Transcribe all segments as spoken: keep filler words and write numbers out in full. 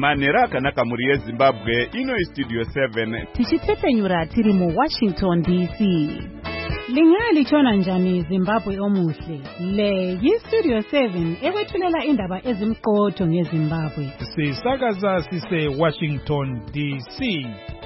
manhero akanaka muri yezimbabwe. Ino istudio seven tichitepfenyura tiri mu Washington D C. Lingalitshona njani Zimbabwe omuhle? Le yistudio seven ekwethulela indaba ezimqotho ngeZimbabwe. Sisakaza sise Washington D C.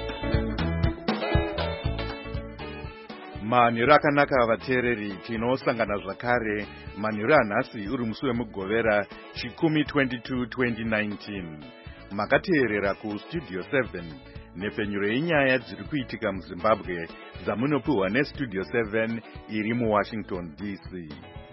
manhero akanaka vateereri, tinosangana zvakare manhero anhasi uri musi wemugovera chikumi twenty-two twenty nineteen. Makateerera kustudio seven nepfenyuro yenyaya dziri kuitika muZimbabwe dzamunopiwa nestudio seven iri muWashington D C.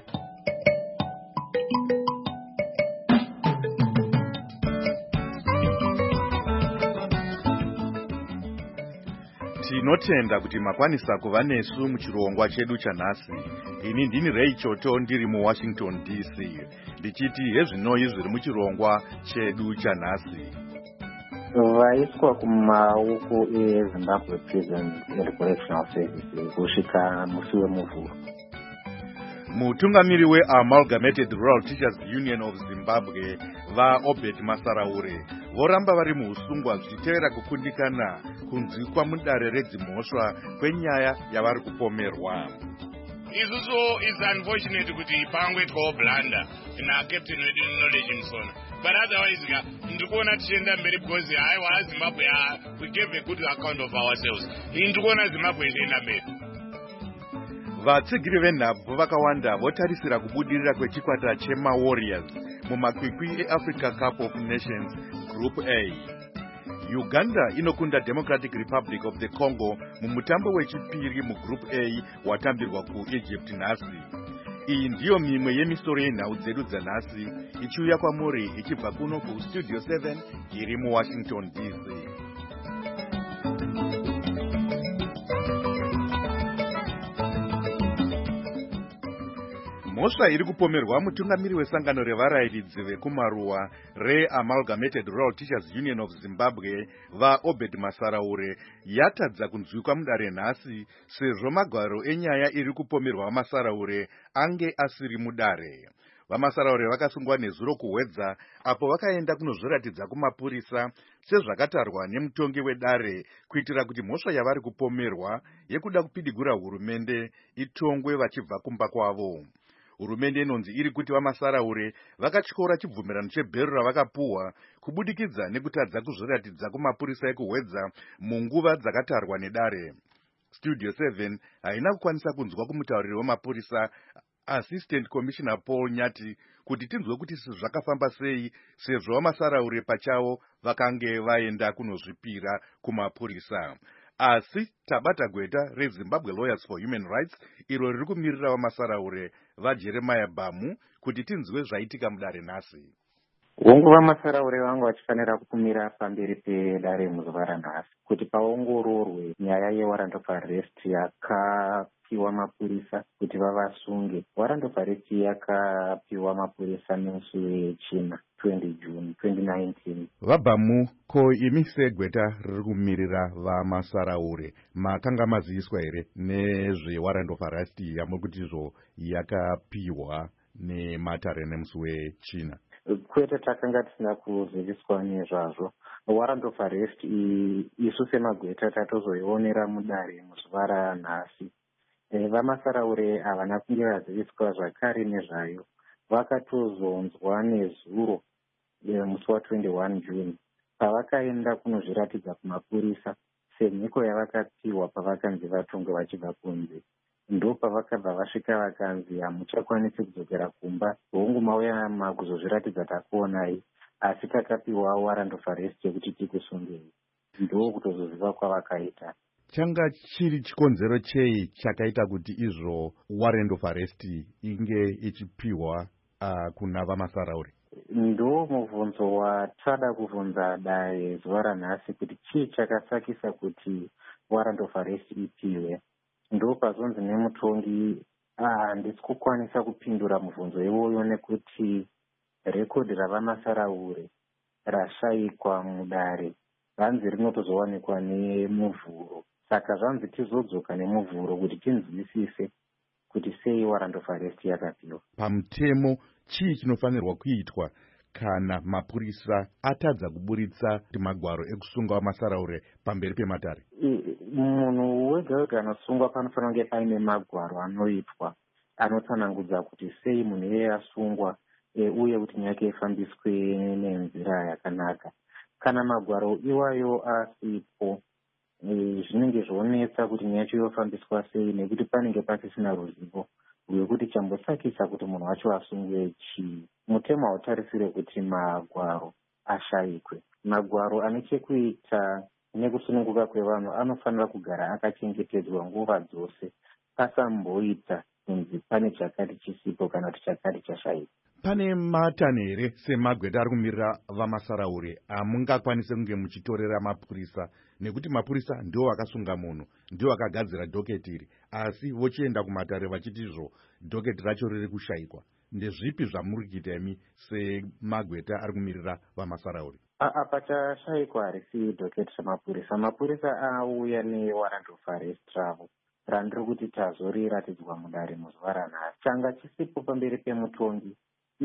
Tinotenda kuti makwanisa kuva nesu muchirongwa chedu chanhasi. Ini ndini Ray Choto ndiri muWashington D C. Ndichiti hezvinoi zviri muchirongwa chedu chanhasi. Vaiswa kumaoko eZimbabwe Prison and Correctional Services kusvika musi wemuvhuro. Mutungamiri weAmalgamated Rural Teachers Union of Zimbabwe vaObed Masaraure voramba vari muusungwa zvichitevera kukundikana kunzwikwa mudare redzimhosva kwenyaya yavari kupomerwa. Isusu is unfortunate kuti pangoitwawo blunder na captain wedu knowledge musona, but otherwise ndikuona tichienda mberi because haiwa Zimbabwe we gave a good account of ourselves. Ndikuona Zimbabwe ichienda mberi. Vatsigiri venhabvu vakawanda votarisira kubudirira kwechikwata chemaWarriors mumakwikwi eAfrica Cup of Nations Group A. Uganda inokunda Democratic Republic of the Congo mumutambo wechipiri mugroup A watambirwa kuEgypt nhasi. Iyi ndiyo mimwe yemisoro yenhau dzedu dzanhasi ichiuya kwamuri ichibva kuno kustudio seven iri muWashington D C. Mhosva iri kupomerwa mutungamiri wesangano revarairidzi vekumaruwa reAmalgamated Rural Teachers Union of Zimbabwe vaObed Masaraure yatadza kunzwikwa mudare nhasi sezvo magwaro enyaya iri kupomerwa Masaraure ange asiri mudare. Vamasaraure vakasungwa nezuro kuhwedza apo vakaenda kunozviratidza kumapurisa sezvakatarwa nemutongi wedare kuitira kuti mhosva yavari kupomerwa yekuda kupidigura hurumende itongwe vachibva kumba kwavo. Hurumende inonzi iri kuti vamasaraure vakatyora chibvumirano chebhero ravakapuhwa kubudikidza nekutadza kuzviratidza kumapurisa ekuhwedza munguva dzakatarwa nedare. Studio seven haina kukwanisa kunzwa kumutauriri wemapurisa Assistant Commissioner Paul Nyati kuti tinzwe kuti zvakafamba sei sezvo vamasaraure pachavo vakange vaenda kunozvipira kumapurisa. Asi tabata gweta reZimbabwe Lawyers for Human Rights iro riri kumirira vamasaraure vaJeremiah Bamu kuti tinzwe zvaitika mudare nhasi. Hongu vamasaraure vangu vachifanira kumira pamberi pedare muzuva ranhasi kuti paongororwe nyaya yewarrant of arrest yakapiwa mapurisa kuti vavasunge. Warrant of arrest yakapiwa mapurisa musi wechina twenty June twenty nineteen. Vabamu, ko imi segweta riri kumirira vamasaraure makanga maziviswa here nezve warrant of arrest yamuri kutizvo yakapiwa nematare nemusi wechina? Kwete, takanga tisina kuziviswa nezvazvo. Warrant of arrest isu semagweta tatozoionera mudare muzuva ranhasi. E, vamasaraure havana kunge vaziviswa zvakare nezvayo. Vakatozonzwa nezuro e, musi wa twenty-one June pavakaenda kunozviratidza kumapurisa semhiko yavakapiwa pavakanzi vatongwe vachibva kunze. Ndo pavakabva vasvika vakanzi hamuchakwanisi kudzokera kumba, hongu mauya makuzozviratidza takuonai, asi takapiwa warrant of arrest yekuti tikusungei. Ndo kutozoziva kwavakaita. Changa chiri chikonzero chei chakaita kuti izvo warrant of arrest inge ichipiwa uh, kuna vamasaraure? Ndo mubvunzo watada kubvunza dai zuva ranhasi kuti chii chakasakisa kuti warrant of arrest ipiwe. Ndo pazonzi nemutongi handisi kukwanisa kupindura mubvunzo iwoyo nekuti rekodhi ravamasaraure rashayikwa mudare vanzi rinotozowanikwa nemuvhuro. Saka zvanzi tizodzoka nemuvhuro kuti tinzwisise kuti sei warrant of arrest yakapiwa. Pamutemo chii chinofanirwa kuitwa kana mapurisa atadza kuburitsa magwaro ekusunga wamasaraure pamberi pematare? Munhu wega wega anosungwa panofanira kunge paine magwaro anoitwa anotsanangudza kuti sei munhu iyeye asungwa e, uye kuti nyaya yake ifambiswe nenzira yakanaka. Kana magwaro iwayo asipo, e, zvinenge zvonetsa kuti nyaya yacho yofambiswa sei, nekuti panenge pasisina ruzivo rwekuti chambosakisa kuti munhu wacho asungwe chii. Mutemo hautarisire kuti magwaro ashayikwe. Magwaro ane chekuita nekusununguka kwevanhu anofanira kugara akachengetedzwa nguva dzose, pasamboita kunzi pane chakati chisipo kana kuti chakati chashayikwa. Pane matanho here semagweta ari kumirira vamasaraure amungakwanise kunge muchitorera mapurisa, nekuti mapurisa ndiwo akasunga munhu, ndiwo akagadzira dhoketi iri, asi vochienda kumatare vachitizvo dhoketi racho riri kushayikwa? Ndezvipi zvamuri kuita imi semagweta ari kumirira vamasaraure? Apa chashayikwa harisi dhoketi ramapurisa. Mapurisa auya newarrant of arrest ravo randiri kuti tazoriratidzwa mudare muzuva ranhasi. Changa chisipo pamberi pemutongi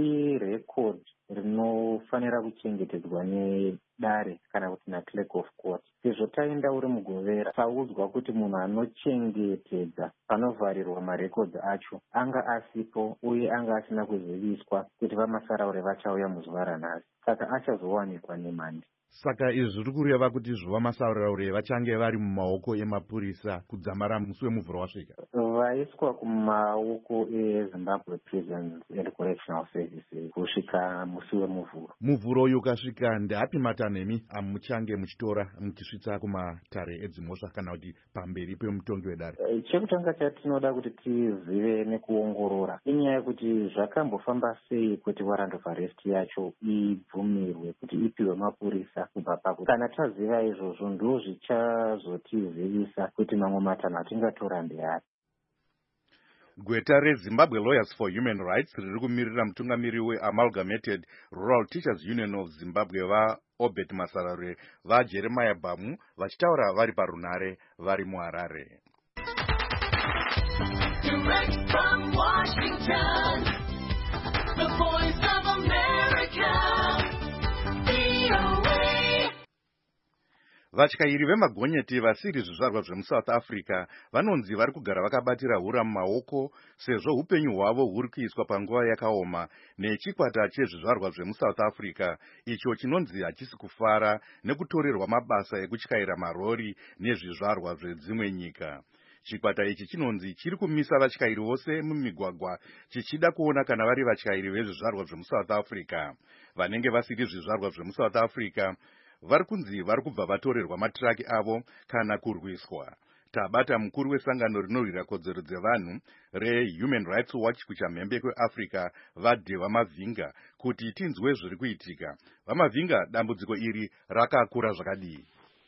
irecord rinofanira kuchengetedzwa nedare kana kuti na-clerk of court. Sezvo taenda uri mugovera, taudzwa kuti munhu anochengetedza panovharirwa marecords acho anga asipo uye anga asina kuziviswa kuti vamasaraure vachauya muzuva ranhasi, saka achazowanikwa nemhandi. Saka izvi zviri kureva kuti izvo vamasaraure vachange vari mumaoko emapurisa kudzamara musi wemuvhuro wasvika? Vaiswa kumaoko eZimbabwe Prisons and Correctional Services kusvika musi wemuvhuro. Muvhuro uyu ukasvika, ndeapi matanho emi amuchange muchitora muchisvitsa kumatare edzimhosva kana kuti pamberi pemutongi wedare? Chekutanga chatinoda kuti tizive nekuongorora inyaya yekuti zvakambofamba sei kuti warrant of arrest yacho ibvumirwe kuti ipiwe mapurisa kubva papo. Kana taziva izvozvo ndo zvichazotizivisa kuti mamwe matanho atingatora ndeapi. Gweta reZimbabwe Lawyers for Human Rights riri kumirira mutungamiri weAmalgamated Rural Teachers Union of Zimbabwe vaObert Masaraure vaJeremiah Bhamu vachitaura vari parunare vari muHarare. Direct from Washington, the voice of America, V O A. Vatyairi vemagonyeti vasiri zvizvarwa zvemuSouth Africa vanonzi vari kugara vakabatira hura mumaoko sezvo upenyu hwavo huri kuiswa panguva yakaoma nechikwata chezvizvarwa zvemuSouth Africa icho chinonzi hachisi kufara nekutorerwa mabasa ekutyaira marori nezvizvarwa zvedzimwe nyika. Chikwata ichi chinonzi chiri kumisa vatyairi vose mumigwagwa chichida kuona kana vari vatyairi vezvizvarwa zvemuSouth Africa. Vanenge vasiri zvizvarwa zvemuSouth Africa vari kunzi vari kubva vatorerwa matiraki avo kana kurwiswa. Tabata mukuru wesangano rinorwira kodzero dzevanhu reHuman Rights Watch kuchamhembe kweAfrica vaDheva Mavhinga kuti tinzwe zviri kuitika. VaMavhinga, dambudziko iri rakakura zvakadii?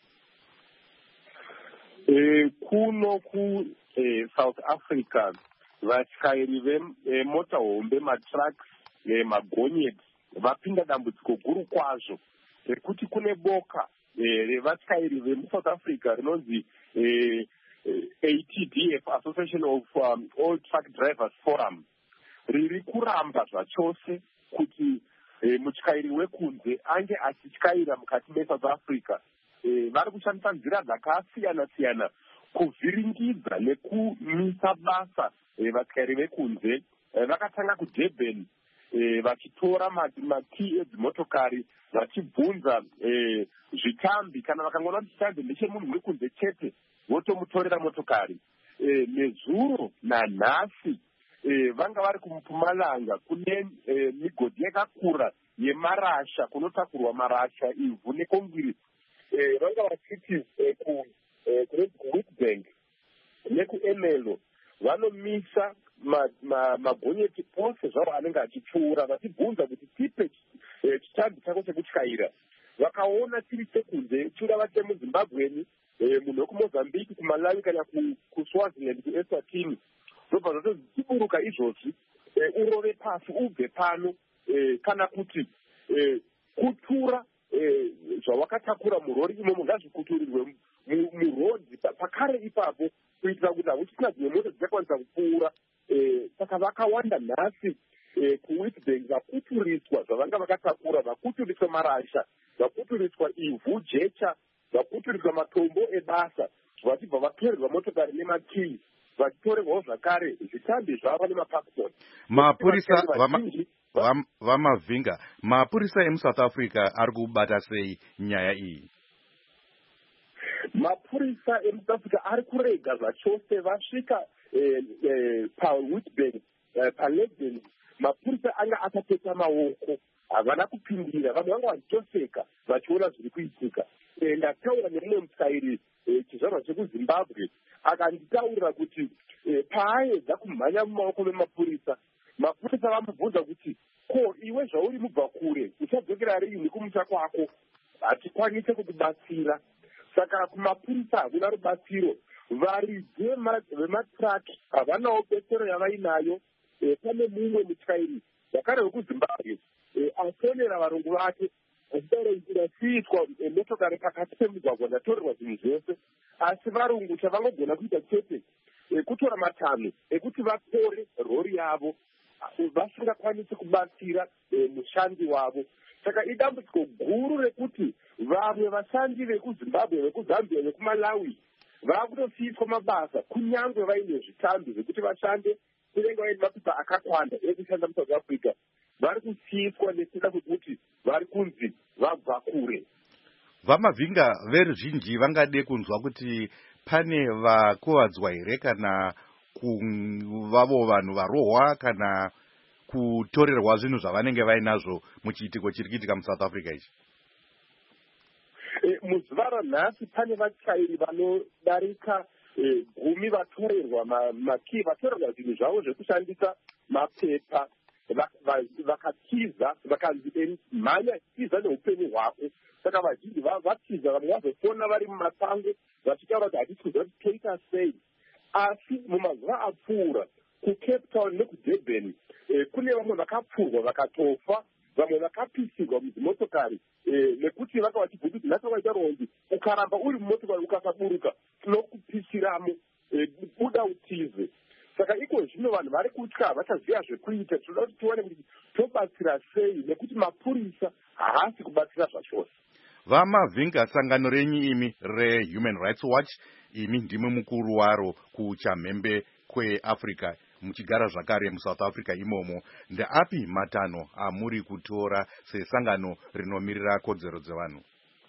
E, kuno ku e, South Africa vatyairi vemotorhombe, matrucks nemagonyeti vapinda dambudziko guru kwazvo rekuti kune boka revatyairi vemuSouth Africa rinonzi A T D F, Association of um, All Truck Drivers Forum, riri kuramba zvachose kuti eh, mutyairi wekunze ange achityaira mukati meSouth Africa. Eh, vari kushandisa nzira dzakasiyana siyana kuvhiringidza nekumisa basa eh, vatyairi vekunze. Eh, vakatanga kuDurban eh, vachitora maki edzimotokari vachibvunza eh, zvitambi kana vakangoona kuti chitambi ndechemunhu wekunze chete votomutorera motokari. Eh, nezuro nanhasi eh, vanga vari kuMpumalanga kune eh, migodhi yakakura yemarasha kunotakurwa marasha, ivhu nekongiri. Eh, vanga vachiti eh, ku eh, kuWitbank nekuEmelo vanomisa magonyeti ma, ma ose zvavo anenge achipfuura vachibvunza kuti tipe eh, chitambi chako chekutyaira. Vakaona tiri sekunze chingava chemuZimbabweni, eh, munhu wekuMozambique, kuMalawi kana kuSwaziland, kuEswatini, zvobva zvato zichiburuka izvozvi. Eh, urove pasi ubve pano, eh, kana kuti eh, kutura eh, zvawakatakura murori imomo ngazvikuturirwe murodhi pakare ipapo kuitira kuti hakuchina dzimwe mota dzichakwanisa kupfuura. Eh, saka vakawanda nhasi eh, kuwitbank vakuturiswa zvavanga vakatakura, vakuturiswa marasha, vakuturiswa ivhu, jecha, vakuturiswa matombo ebasa, vachibva vatorerwa motokari nemakii, vachitorerwawo zvakare zvitambi zvavo nemapasipoti. Mapurisa vamavhinga, mapurisa emusouth Africa ari kubata sei nyaya iyi? Mapurisa emusouth Africa ari kurega zvachose vasvika eh, eh, pawitbank eh, palegend, mapurisa anga akapeta maoko, havana kupindira, vamwe vanga vachitoseka vachiona zviri kuitika. E, ndataura nemumwe mutyairi e, chizvarwa chekuzimbabwe akanditaurira kuti e, paaedza kumhanya mumaoko memapurisa, mapurisa vamubvunza kuti ko iwe zvauri mubva kure uchadzokera riini kumusha kwako, hatikwanise kukubatsira. Saka kumapurisa hakuna rubatsiro, varidzi vematraki havanawo betsero yavainayo. E, pane mumwe mutyairi zvakare wekuzimbabwe e, afonera varungu vake achitaura kuti ndasiitwa motokari pakati pemugwagwa, ndatorerwa zvinhu zvese, asi varungu chavangogona kuita chete e, kutora matanho ekuti vatore rori yavo, vasingakwanisi kubatsira e, mushandi wavo. Saka idambudziko guru rekuti vamwe vashandi vekuzimbabwe, vekuzambia, vekumalawi vakutosiiswa mabasa kunyange vaine zvitambi zvekuti vashande, kunenge vaine mapepa akakwana ekushanda muSouth Africa, vari kusiiswa nekuda kwekuti vari kunzi vabva kure. Vamavhinga veruzhinji vangade kunzwa kuti pane vakuvadzwa here kana kuvavo vanhu varohwa kana kutorerwa zvinhu zvavanenge vainazvo muchiitiko chiri kuitika muSouth Africa ichi. E, muzuva ranhasi pane vatyairi vanodarika e, gumi vatorerwa makii, vatorerwa zvinhu zvavo zvekushandisa, mapepa, vakatiza vakanzi mhanya tiza neupenyu hwako. Saka vazhinji vatiza, vamwe vazofona vari mumasango vachitaura kuti hatisi kuziva kuti toita sei. Asi mumazuva apfuura kuCape Town nekudurban e, kune vamwe vakapfurwa vakatofa, vamwe vakapisirwa mudzimotokari e, nekuti vanga vachibvuta kuti nhasi waita ronzi, ukaramba uri mumotokari ukasaburuka tinokupisiramo, e, buda utize. Saka iko zvino vanhu vari kutya, vachaziva zvekuita. Tinoda kuti tione kuti tobatsira sei, nekuti mapurisa haasi kubatsira zvachose. Vamavhinga, sangano renyu imi reHuman Rights Watch, imi ndimi mukuru waro kuchamhembe kweAfrica, muchigara zvakare muSouth Africa imomo, ndeapi matanho amuri kutora sesangano rinomirira kodzero dzevanhu?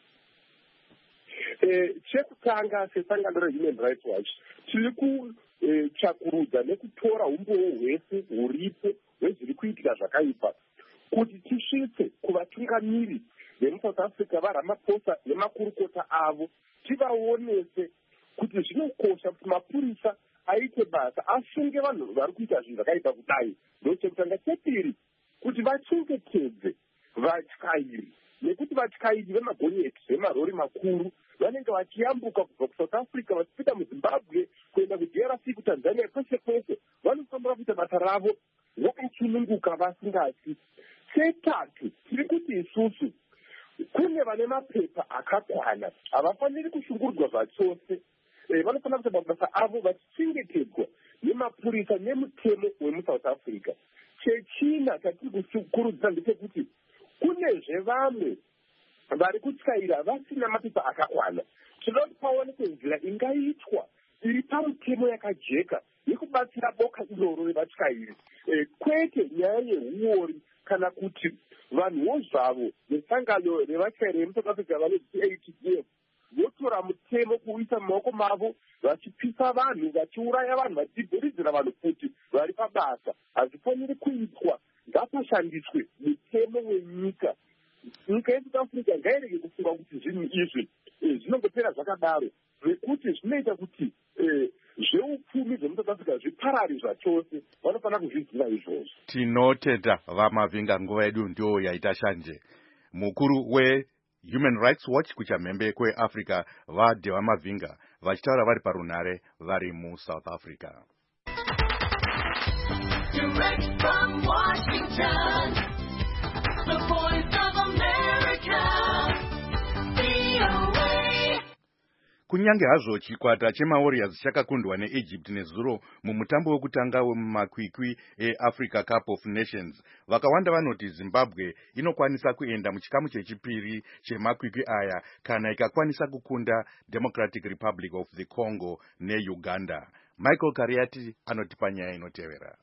E, chekutanga sesangano reHuman Rights Watch tiri kutsvakurudza nekutora umbowo hwese huripo hwezviri kuitika zvakaipa, kuti tisvitse kuvatungamiri vemuSouth Africa vaRamaphosa nemakurukota avo, tivaonese kuti zvinokosha kuti mapurisa aite basa, asunge vanhu vari kuita zvinhu zvakaipa kudai. Ndochekutanga. Chepiri, kuti vachengetedze vatyairi, nekuti vatyairi vemagonyeti vemarori makuru vanenge vachiyambuka kubva kuSouth Africa vachipinda muZimbabwe kuenda kuD R C, kuTanzania, kwese kwese, vanofanira kuita basa ravo vakasununguka vasingati. Chetatu, tiri kuti isusu kune vane mapepa akakwana, havafaniri kushungurudzwa zvachose. E, vanofanira kuita mabasa avo vachichengetedzwa nemapurisa nemutemo wemuSouth Africa. Chechina chatiri kukurudzira ndechekuti kunezve vamwe vari kutyaira vasina mapepa akakwana. Tinoda kuti paonekwe nzira ingaitwa iri pamutemo yakajeka yekubatsira boka iroro revatyairi, e, kwete nyaya yehuori kana kuti vanhuwo zvavo nesangano revatyairi vemuSouth Africa vanoti A T F votora mutemo kuisa mumaoko mavo, vachipisa vanhu, vachiuraya vanhu, vachibhuridzira vanhu kuti vari pabasa. Hazvifaniri kuitwa, ngapashandiswe mutemo wenyika. Nyika yeSouth Africa ngairege kufunga kuti zvinhu izvi zvinongopera zvakadaro, zvekuti zvinoita kuti zveupfumi zvemuSouth Africa zviparari zvachose. Vanofanira kuzviziva izvozvo. Tinotenda Vamavhinga, nguva yedu ndio yaita shanje. Mukuru we Human Rights Watch kuchamhembe kweAfrica, vaDe Vamavhinga, vachitaura vari parunhare vari muSouth Africa. Direct from Washington, the voice of America, V O A. Kunyange hazvo chikwata chemawarriors chakakundwa neEgypt nezuro mumutambo wekutanga wemumakwikwi eAfrica Cup of Nations, vakawanda vanoti Zimbabwe inokwanisa kuenda muchikamu chechipiri chemakwikwi aya kana ikakwanisa kukunda Democratic Republic of the Congo neUganda. Michael Kariati anotipa nyaya inotevera.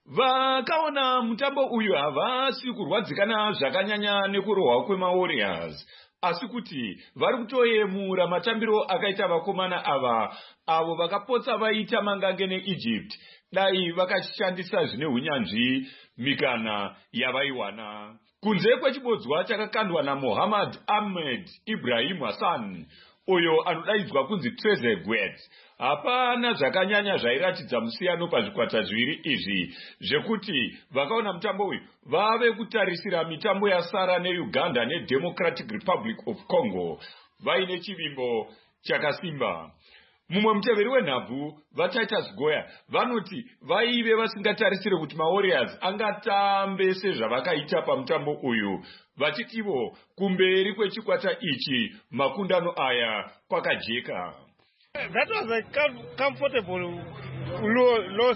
Vakaona mutambo uyu havasi kurwadzikana zvakanyanya nekurohwa kwemawarriors, asi kuti vari kutoyemura matambiro akaita vakomana ava avo vakapotsa vaita mangange neEgypt dai vakashandisa zvine hunyanzvi mikana yavaiwana. Kunze kwechibodzwa chakakandwa naMohammad Ahmed Ibrahim Hassan uyo anodaidzwa kunzi Trezeguet, hapana zvakanyanya zvairatidza musiyano pazvikwata zviviri izvi, zvekuti vakaona mutambo uyu vave kutarisira mitambo yasara neUganda neDemocratic Republic of Congo vaine chivimbo chakasimba. Mumwe muteveri wenhabvu vaTitus Goya vanoti vaive vasingatarisire kuti maWarriors angatambe sezvavakaita pamutambo uyu, vachitivo kumberi kwechikwata ichi makundano aya kwakajeka. That was a com comfortable loss.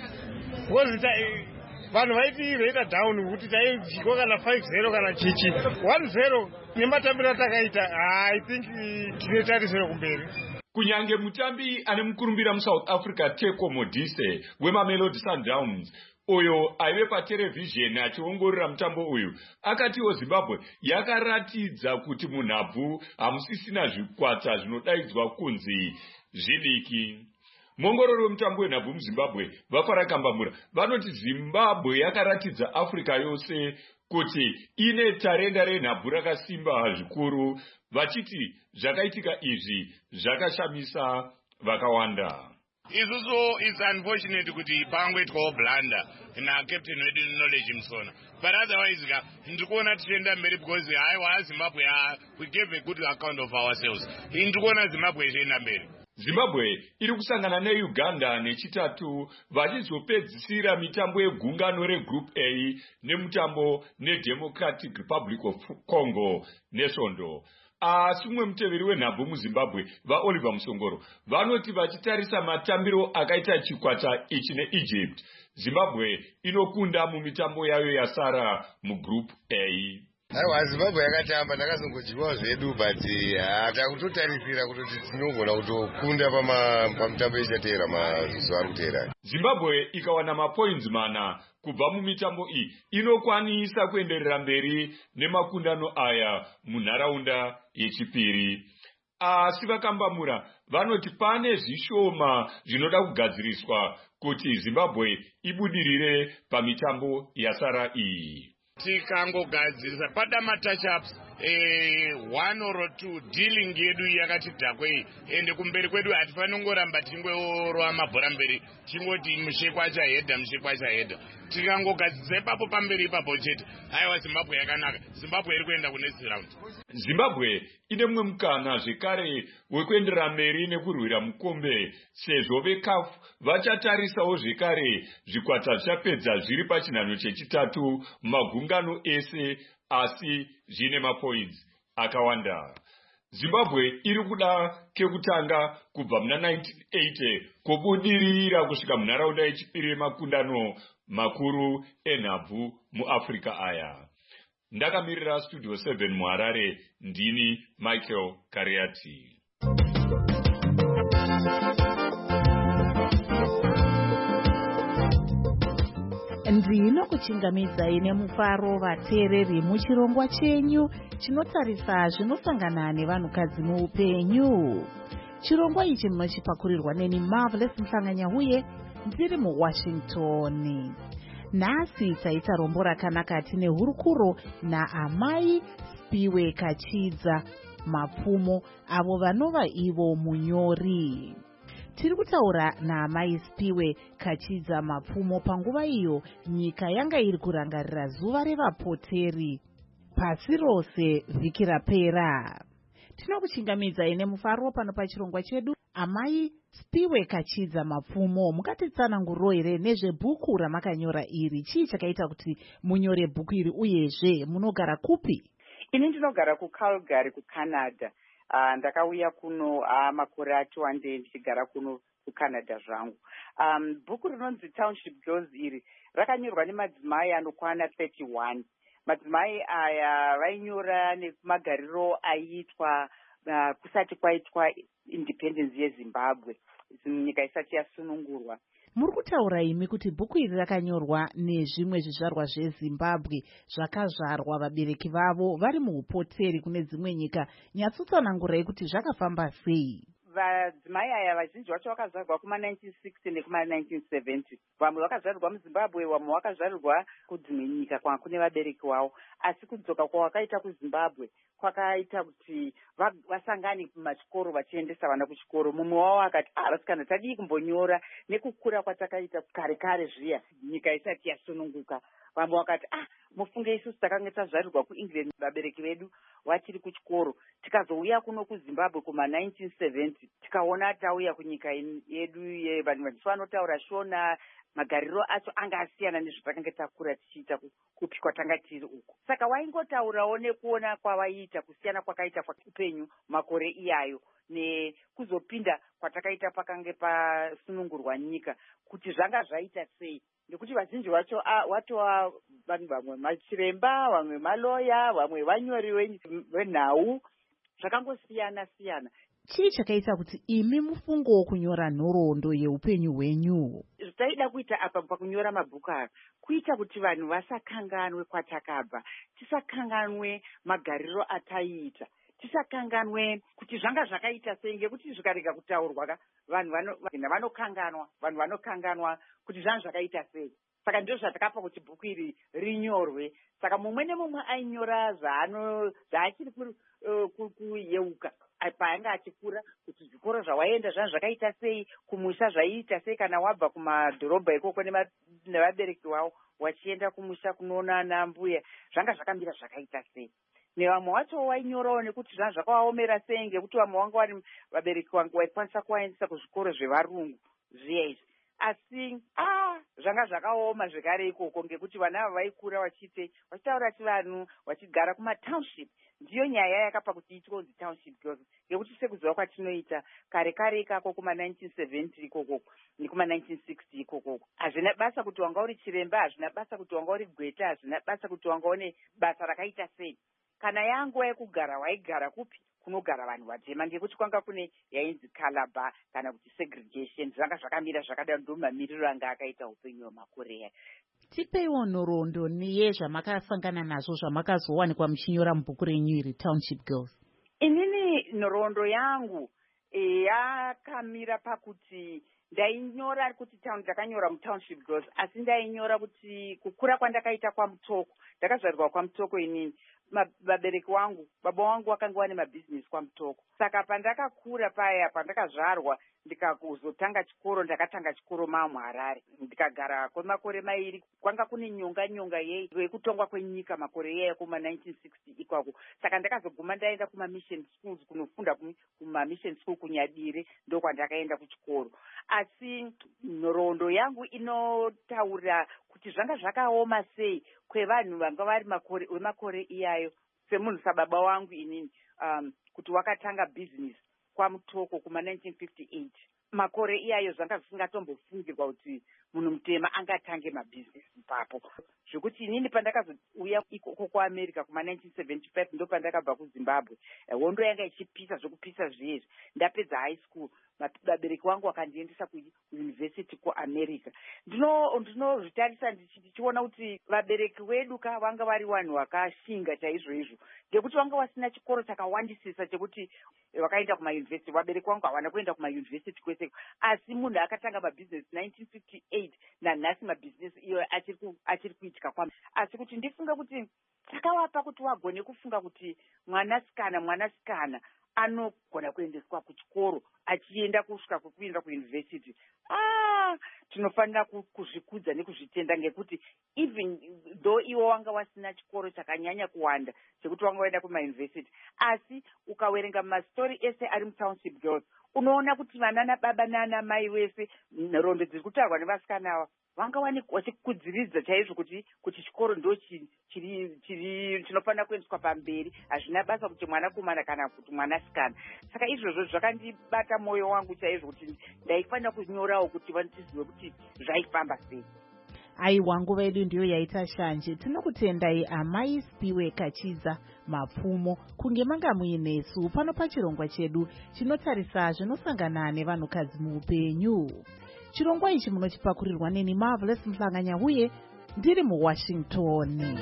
Was it vanhu vaiti veita down kuti taijiko kana five zero kana chichi one zero nematambiro atakaita. I think tine tarisiro kumberi. Kunyange mutambi ane mukurumbira muSouth Africa Teko Modise weMamelodi Sundowns uyo aive patelevision achiongorora mutambo uyu akatiwo Zimbabwe yakaratidza kuti munhabvu hamusisina zvikwata zvinodaidzwa kunzi zvidiki. Mongororo wemutambo wenhabvu muZimbabwe vafarakambamura vanoti Zimbabwe yakaratidza Africa yose kuti ine tarenda renhabvu rakasimba zvikuru, vachiti zvakaitika izvi zvakashamisa vakawanda. Isusu is unfortunate kuti pangoitwawo blunder na captain wedu Knowledge Msona, but otherwise ga ndikuona tichenda mberi because haiwa Zimbabwe we gave a good account of ourselves. Ndikuona Zimbabwe ichenda mberi. Zimbabwe iri kusangana neUganda nechitatu vachizopedzisira mitambo yegungano reGroup A nemutambo neDemocratic Republic of Congo nesvondo. Asi umwe muteveri wenhabvu muZimbabwe vaOliver Musongoro vanoti vachitarisa matambiro akaita chikwata ichi neEgypt, Zimbabwe inokunda mumitambo yayo yasara muGroup A. Aiwa, Zimbabwe yakatamba takazongojiwa zvedu but hatakutotarisira kuti tinogona kutokunda pamutambo ichatera mazuva ari kutera. Zimbabwe ikawana mapoints mana kubva mumitambo iyi inokwanisa kuenderera mberi nemakundano aya munharaunda yechipiri. Asi vakambamura vanoti pane zvishoma zvinoda kugadziriswa kuti Zimbabwe ibudirire pamitambo yasara iyi. Tikangogadzirisa pada matouch-ups eh, one or two dealing yedu yakati dhakwei ende kumberi kwedu hatifani kungoramba tingorova mabhora mberi tingoti mushekwa chahedha mushekwa chahedha. Tikangogadzirisa ipapo pamberi ipapo chete haiwa Zimbabwe yakanaka. Zimbabwe iri kuenda kunext round. Zimbabwe ine mumwe mukana zvekare wekuenderera mberi nekurwira mukombe sezvo veCAF vachatarisawo zvekare zvikwata zvichapedza zviri pachinhano chechitatu magungano ese asi zvine mapoints akawanda. Zimbabwe iri kuda kekutanga kubva muna nineteen eighty kubudirira kusvika munharaunda yechipiri yemakundano makuru enhabvu muAfrica aya. Ndakamirira Studio seven muHarare, ndini Michael Kariati. Ndino kuchingamidzai nemufaro vateereri muchirongwa chenyu chinotarisa zvinosangana nevanhukadzi muupenyu. Chirongwa ichi munochipakurirwa neni Marvelous Mhlanganya ndiri muWashington. Nhasi taita rombo rakanaka tine hurukuro naamai Spiwe Kachidza Mapfumo avo vanova ivo munyori. Tiri kutaura naamai Spiwe Kachidza Mapfumo panguva iyo nyika yanga iri kurangarira zuva revapoteri pasi rose vhiki rapera. Tinokuchingamidzai nemufaro pano pachirongwa chedu. Amai Spiwe Kachidza Mapfumo, mukatitsananguriro here nezvebhuku ramakanyora iri? Chii chakaita kuti munyore bhuku iri uyezve munogara kupi? Ini ndinogara kuCalgary kuCanada. uh, ndakauya kuno uh, makore acho ande ndichigara kuno kucanada zvangu. um, bhuku rinonzi Township Girls iri rakanyorwa nemadzimai anokwana thirty-one. Madzimai aya vainyora nemagariro aiitwa uh, kusati kwaitwa independence yeZimbabwe, nyika isati yasunungurwa. Muri kutaura imi kuti bhuku iri rakanyorwa nezvimwe zvizvarwa zveZimbabwe zvakazvarwa vabereki vavo vari muupoteri kune dzimwe nyika. Nyatsotsanangurai kuti zvakafamba sei? Vadzimai aya vazhinji vacho vakazvarwa kuma nineteen sixty nekuma nineteen seventy. Vamwe vakazvarirwa muZimbabwe, vamwe vakazvarirwa kudzimwe nyika kwanga kune vabereki wavo. Asi kudzoka kwavakaita kuZimbabwe kwakaita kuti vasangane kumachikoro vachiendesa vana kuchikoro. Mumwe wavo akati ah vasikana tadii kumbonyora nekukura kwatakaita kare kare zviya nyika isati yasununguka. Vamwe vakati ah mufunge isusu takanga tazvarirwa kuEngland vabereki vedu vachiri kuchikoro, tikazouya kuno kuZimbabwe kuma nineteen seventy tikaona tauya kunyika yedu yevanhu vanhu vanotaura shona, magariro acho anga asiyana nezvatakanga takura tichiita kupi kwatanga tiri uko. Saka waingotaurawo nekuona kwavaiita kusiyana kwakaita upenyu makore iyayo nekuzopinda kwatakaita pakange pasunungurwa nyika kuti zvanga zvaita sei, nekuti vazhinji vacho watova vanhu vamwe machiremba, vamwe maloya, vamwe vanyori venhau, zvakangosiyana siyana. Chii chakaita kuti imi mufungo kunyora nhoroondo yeupenyu hwenyu? Zvataida kuita apa pakunyora mabhuku aya kuita kuti vanhu vasakanganwe kwatakabva, tisakanganwe magariro ataiita, tisakanganwe kuti zvanga zvakaita sei, ngekuti zvikarega kutaurwa ka vanhu vanokanganwa vanhu vanokanganwa kuti zvanga zvakaita sei. Saka ndizvo zvatakapa kuti bhuku iri rinyorwe. Saka mumwe nemumwe ainyora zvaano zvaachiri kuyeuka paanga achikura, kuti zvikoro zvawaenda zvanga zvakaita sei, kumusha zvaiita sei kana wabva kumadhorobha ikoko nevabereki wavo wachienda kumusha kunoona ana mbuya, zvanga zvakamira zvakaita sei. Nevamwe vacho wainyorawo nekuti zvanga zvakawaomera sei, ngekuti vamwe vanga vari vabereki vangu vaikwanisa kuvaendesa kuzvikoro zvevarungu zviya izvi. Asi ah zvanga zvakaoma zvekare ikoko, ngekuti vana ava vaikura vachiite vachitaura chivanhu vachigara kuma-township. Ndiyo nyaya yakapa kuti itonzi Township Girls, ngekuti sekuziva kwatinoita kare kare ikako kuma nineteen seventy ikoko nekuma nineteen sixty ikoko, hazvina basa kuti wanga uri chiremba, hazvina basa kuti wanga uri gweta, hazvina basa kuti wanga une basa rakaita sei. Kana yanguva yekugara waigara kupi? Kunogara vanhu vatema, ngekuti kwanga kune yainzi Calabar kana kuti segregation. Zvanga zvakamira zvakadaro, ndo mamiriro anga akaita upenyu hwemakore aya. Tipeiwo nhoroondo yezvamakasangana nazvo zvamakazowanikwa muchinyora mubhuku renyu iri Township Girls. Inini nhoroondo yangu yakamira pakuti ndainyora kuti town ndakanyora muTownship Girls, asi ndainyora kuti kukura kwandakaita kwaMutoko. Ndakazvarirwa kwaMutoko inini. Vabereki wangu, baba wangu wakanga wane mabhizinesi kwaMutoko. Saka pandakakura paya pandakazvarwa ndikazotanga chikoro, ndakatanga chikoro maMuharare. Ndikagara kwemakore mairi, kwanga kune nyonga nyonga yekutongwa kwenyika makore iyayo kuma nineteen sixty ikwako. Saka ndakazoguma ndaenda kuma mission schools kunofunda kuma mission school kuNyadire, ndokwandakaenda kuchikoro. Asi nhoroondo yangu inotaura kuti zvanga zvakaoma sei kwevanhu vanga vari makore wemakore iyayo, semunhu sababa wangu inini, um, kuti wakatanga business kwaMutoko kuma nineteen fifty-eight. Makore iyayo zvanga zvisingatombofungirwa kuti munhu mutema angatange mabhizinesi ipapo. Zvekuti inini pandakazouya ikoko kuAmerica kuma nineteen seventy-five ndo pandakabva kuZimbabwe. Hondo yanga ichipisa zvokupisa zviyezvi. Ndapedza high school, vabereki vangu vakandiendesa kuuniversity kuAmerica. Ndino ndinozvitarisa ndichiona kuti vabereki vedu ka vanga vari vanhu vakashinga chaizvo izvo, ngekuti vanga vasina chikoro chakawandisisa chekuti vakaenda kumauniversity. Vabereki vangu havana kuenda kumauniversity kwese, asi munhu akatanga mabhizinesi nineteen fifty-eight nanhasi mabhizinesi iyo achiri kuitika kwami. Asi kuti ndifunga kuti takavapa kuti wagone kufunga kuti mwanasikana mwanasikana anogona kuendeswa kuchikoro achienda kusvika kuenda kuuniversity. Ah, tinofanira kuzvikudza nekuzvitenda, ngekuti even though iwo wanga wasina chikoro chakanyanya kuwanda chekuti wanga waenda kumauniversity, asi ukawerenga mastori ese ari muTownship Girls unoona kuti vana nababa nana mai vese rondo dziri kutarwa nevasikana ava vanga vachikudziridza chaizvo kuti kuti chikoro ndo chiri chinofanira kuendeswa pamberi, hazvina basa kuti mwanakomana kana kuti mwanasikana. Saka izvozvo zvakandibata mwoyo wangu chaizvo kuti ndaifanira kunyorawo kuti vantiziwe kuti zvaifamba sei. Aiwa, nguva yedu ndiyo yaita shanje. Tinokutendai amai Spiwe Kachiza Mapfumo kunge manga muinesu pano pachirongwa chedu chinotarisa zvinosangana nevanhukadzi muupenyu. Chirongwa ichi munochipakurirwa neni Marvelous Mhlanganya uye ndiri muWashington.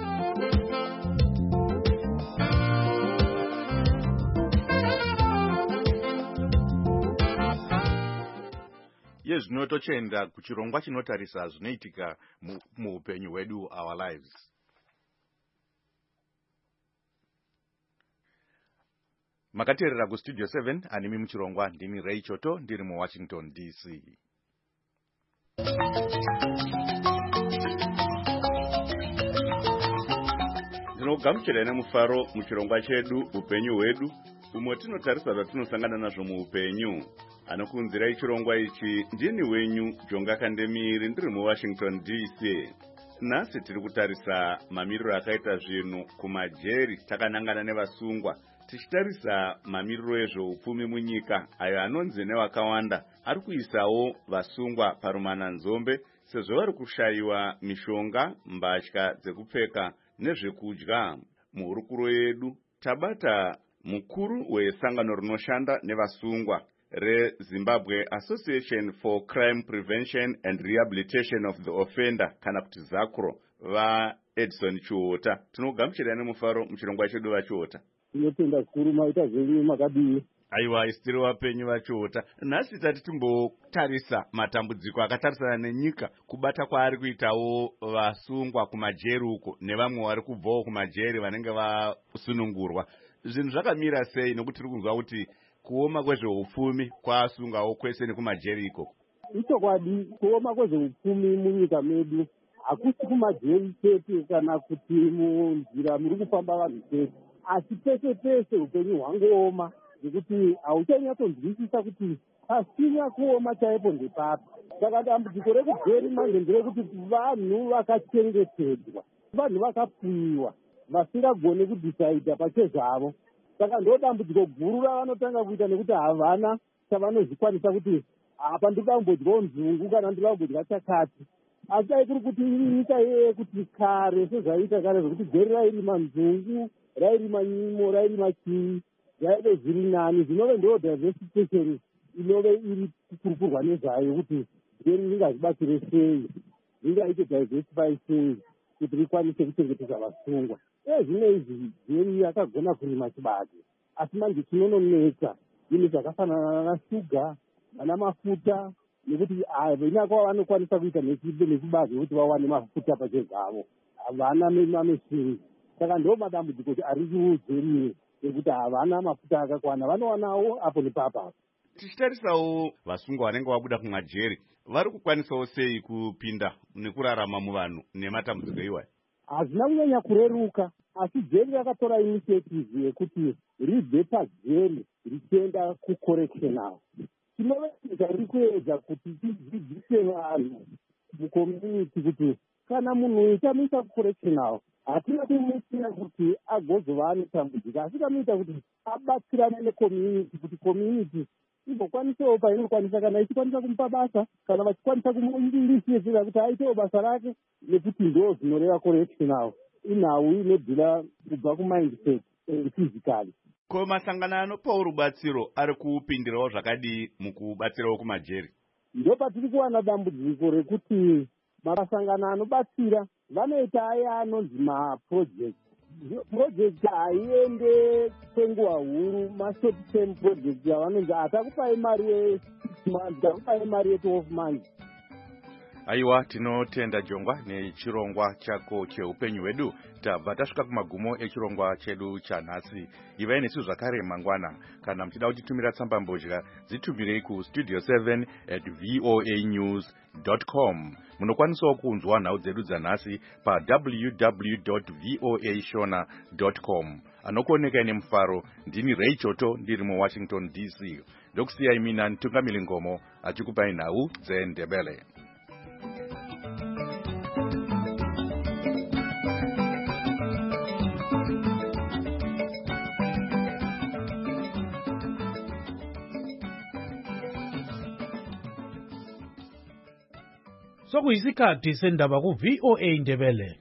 Yezvino tochenda kuchirongwa chinotarisa zvinoitika muupenyu hwedu, our lives. Makateerera kustudio seven, animi muchirongwa ndini Ray Choto ndiri muWashington D C. Ndinogamuchira nemufaro muchirongwa chedu upenyu hwedu, umwe tinotarisa zvatinosangana nazvo muupenyu. Anokunzirai chirongwa ichi ndini wenyu Jonga Kandemiri ndiri muWashington D C. Nhasi tiri kutarisa mamiriro akaita zvinhu kumajeri takanangana nevasungwa, tichitarisa mamiriro ezveupfumi munyika ayo anonzi nevakawanda ari kuisawo vasungwa parumananzombe sezvo vari kushayiwa mishonga, mbatya dzekupfeka nezvekudya. Muhurukuro yedu tabata mukuru wesangano rinoshanda nevasungwa reZimbabwe Association for Crime Prevention and Rehabilitation of the Offender, kana kuti ZACRO, vaEdison Chiota. Tinogamuchira nemufaro muchirongwa chedu vachiota. Tinotenda zvikuru maita zvenyu makadii. Aiwa, isitiri wapenyu vachiota. Nhasi tati timbotarisa matambudziko akatarisana nenyika, kubata kwaari kuitawo vasungwa kumajeri uko nevamwe vari kubvawo kumajeri vanenge vasunungurwa. Zvinhu zvakamira sei, nokuti tiri kunzwa kuti kuoma kwezveupfumi kwasungawo kwese nekumajeri ikoko? Ichokwadi, kuoma kwezveupfumi munyika medu hakusi kumajeri chete kana kuti munzira muri kufamba vanhu chete, asi pese pese upenyu hwangooma, ngekuti hauchanyatsonzwisisa kuti pasina kuoma chaipo ndepapi. Saka dambudziko rekujeri manje nderekuti vanhu vakachengetedzwa, vanhu vakafuyiwa, vasingagone kudhisaidha pachezvavo. Saka ndo dambudziko guru ravanotanga kuita, nekuti havana chavanozvikwanisa kuti apa ndiri kumbodyawo nzungu kana ndiri kumbodya chakati. Asi aikuri kuti iri nyika yekuti kare sezvaita kare zvokuti geri rairima nzungu, rairima nyimo, rairima chii, zvaive zviri nani. Zvinove ndo diversification inove iri kukurukurwa nezvayo kuti geri ringazvibatsire sei, ringaite diversify sei kuti rikwanise kuchengetedza vasungwa. Ezvino izvi geri yakagona kurima chibage, asi manje chinononetsa zvinhu zvakafanana nashuga, vana mafuta, nekuti venako vanokwanisa kuita nechibage kuti vawane mafuta pachezvavo, havana mameshini. Saka ndo madambudziko ari kujeriwe ekuti havana mafuta akakwana, vanowanawo apo nepapa. Tichitarisawo vasungwa vanenge vabuda kumajeri, vari kukwanisawo sei kupinda nekurarama muvanhu nematambudziko iwayo? Hazvina kunyanya kureruka, asi jeri rakatora initiative yekuti ribve pajeri richienda kucorrectional. Chinoveita riri kuedza kuti tidzidzise vanhu mucommunity kuti kana munhu ichamisa kucorrectional, hatina kumuitira kuti agozova anotambudzika, asi tamuita kuti abatsirane necommunity, kuti community igokwanisawo painokwanisa, kana ichikwanisa kumupa basa, kana vachikwanisa kumuinisietira kuti aitewo basa rake, nekuti ndo zvinoreva correctional inhau inodhira kubva kumindset physically. Ko masangano anopawo rubatsiro ari kupindirawo zvakadii mukubatsirawo kumajeri? Ndo patiri kuwana dambudziko rekuti masangano anobatsira vanoita aya anonzi maproject. Project haiende kwenguva huru, mashort term project yavanonzi atakupai mari ye-six months, takupai mari ye-twelve months. Aiwa, tinotenda Jongwa nechirongwa chako cheupenyu hwedu. Tabva tasvika kumagumo echirongwa chedu chanhasi. Ivai nesu zvakare mangwana. Kana mchida kutitumira tsamba mbozha, dzitumirei ku studio seven at voa news dot com. Munokwanisawo kunzwa nhau dzedu dzanhasi pa w w w dot voa shona dot com. anokuoneka nemufaro. Ndini Ray Choto ndiri muWashington D C. Ndokusiyai mina Ntungamiri Ngomo achikupai nhau dzeNdebele. Sokuyisikhathi sendaba ku V O A Ndebele.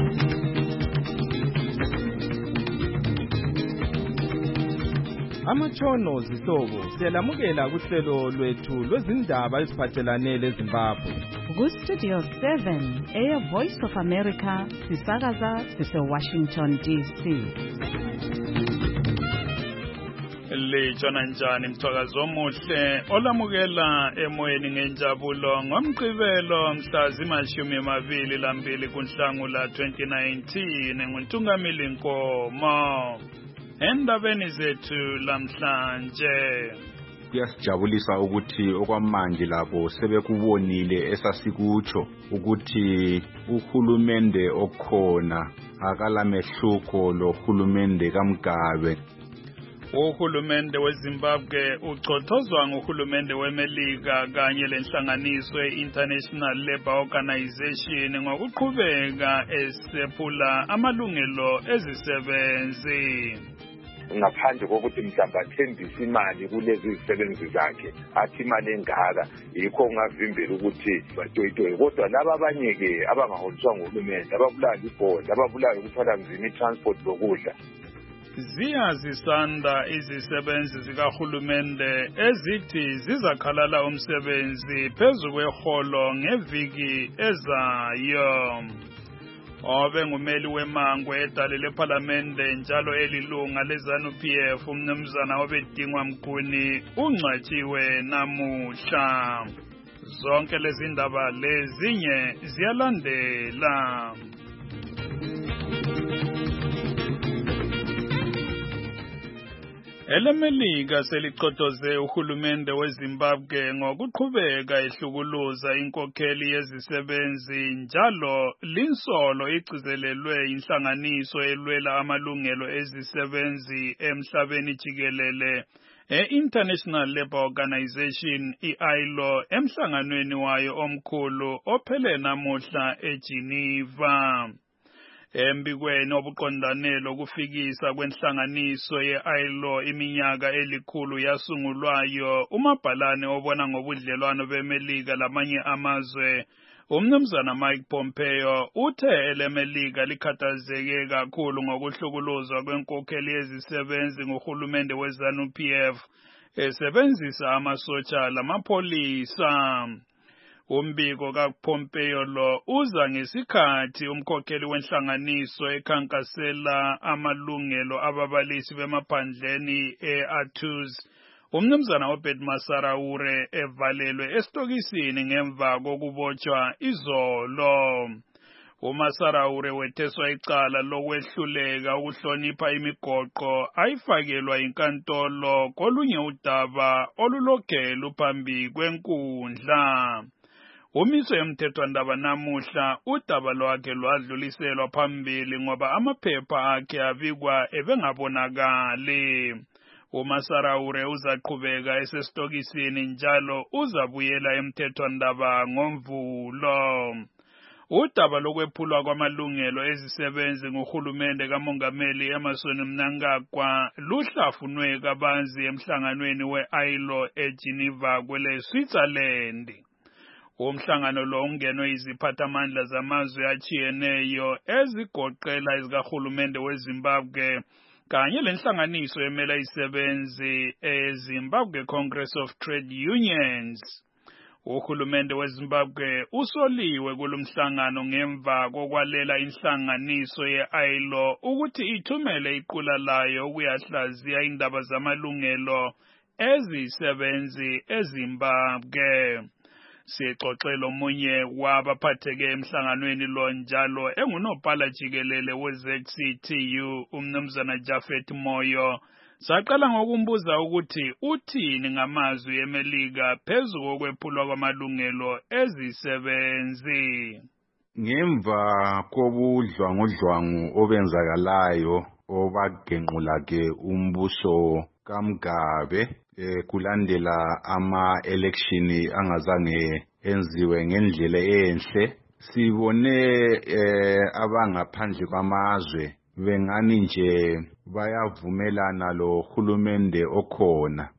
Amatshono zihlobo siyalamukela kuhlelo lwethu lwezindaba eziphathelane leZimbabwe. Ku Studio seven, Air Voice of America, sisakaza sise-Washington D C. Litshona njani mthwakazi omuhle olamukela emoyeni ngenjabulo ngomgqibelo mhla zimashumi amabili lambili kuNhlangula twenty nineteen nguNtungamiri Nkomo. Endabeni zethu lamhlanje kuyasijabulisa ukuthi okwamanje labo sebekubonile esasikutsho ukuthi uhulumende okhona akalamehluko lohulumende kaMgabe. Uhulumende weZimbabwe uchothozwa nguhulumende weMelika kanye lenhlanganiso ye-International Labour Organization ngokuqhubeka esephula amalungelo ezisebenzi. Ngaphandle kokuthi mhlamba athembise imali kulezi zisebenzi zakhe athi imali engaka yikho ungavimbela ukuthi batoyitoye, kodwa laba abanye-ke abangaholiswa nguhulumende ababulawa libhondi ababulawa ukuthwala nzima i-transport lokudla. Ziyazisanda izisebenzi zikahulumende ezithi zizakhalala umsebenzi phezu kweholo ngeviki ezayo. Obe ngumeli wemangwe edale lePhalamende njalo elilunga leZANU-P F umnumzana obedingwa Mguni ungcwatshiwe namuhla. Zonke lezi ndaba lezinye ziyalandela. EleMelika selichotoze uhulumende weZimbabwe ngokuqhubeka ehlukuluza inkokheli yezisebenzi njalo linsolo igcizelelwe inhlanganiso elwela amalungelo ezisebenzi emhlabeni jikelele e-International Labour Organization I L O emhlanganweni wayo omkhulu ophele namuhla eGeneva. Embikweni obuqondanelo kufikisa kwenhlanganiso ye-I L O iminyaka elikhulu yasungulwayo umabhalane obona ngobudlelwano beMelika lamanye amazwe umnumzana Mike Pompeo uthe eleMelika likhathazeke kakhulu ngokuhlukuluzwa kwenkokheli yezisebenzi nguhulumende weZANU-P F esebenzisa amasotsha lamapholisa. Umbiko kaPompeo lo uza ngesikhathi umkhokheli wenhlanganiso ekhankasela amalungelo ababalisi bemaphandleni e-Athuz umnumzana Obed Masaraure evalelwe estokisini ngemva kokubotshwa izolo. uMasaraure wetheswa icala lokwehluleka ukuhlonipha imigoqo ayifakelwa inkantolo kolunye udaba olulokhe luphambi kwenkundla. Umiswe emthethwandaba namuhla udaba lwakhe lwadluliselwa phambili ngoba amaphepha akhe abikwa ebengabonakali. uMasaraure uzaqhubeka esestokisini njalo uzabuyela emthethwandaba ngoMvulo. Udaba lokwephulwa kwamalungelo ezisebenzi nguhulumende kaMongameli Emmerson Mnangagwa luhlafunwe kabanzi emhlanganweni we-I L O eGeneva kwele Switzerland. Umhlangano lo ungenwe iziphathamandla zamazwe achiyeneyo ezigoqela izikahulumende weZimbabwe kanye lenhlanganiso emela isebenzi eZimbabwe Congress of Trade Unions. Uhulumende weZimbabwe usoliwe kulomhlangano ngemva kokwalela inhlanganiso ye-I L O ukuthi ithumele iqula layo ukuyahlaziya indaba zamalungelo ezisebenzi eZimbabwe. Sixoxela omunye wabaphatheke emhlanganweni lo njalo engunobhala jikelele we-Z C T U umnumzana Jafet Moyo. Saqala ngokumbuza ukuthi uthini ngamazwi eMelika phezu kokwephulwa kwamalungelo ezisebenzi. Ngemva kobudlwangudlwangu obenzakalayo obagenqula ke umbuso kaMgabe eh, kulandela ama election angazange enziwe ngendlela enhle. Sibone eh, abangaphandle kwamazwe bengani nje bayavumelana lo hulumende okhona.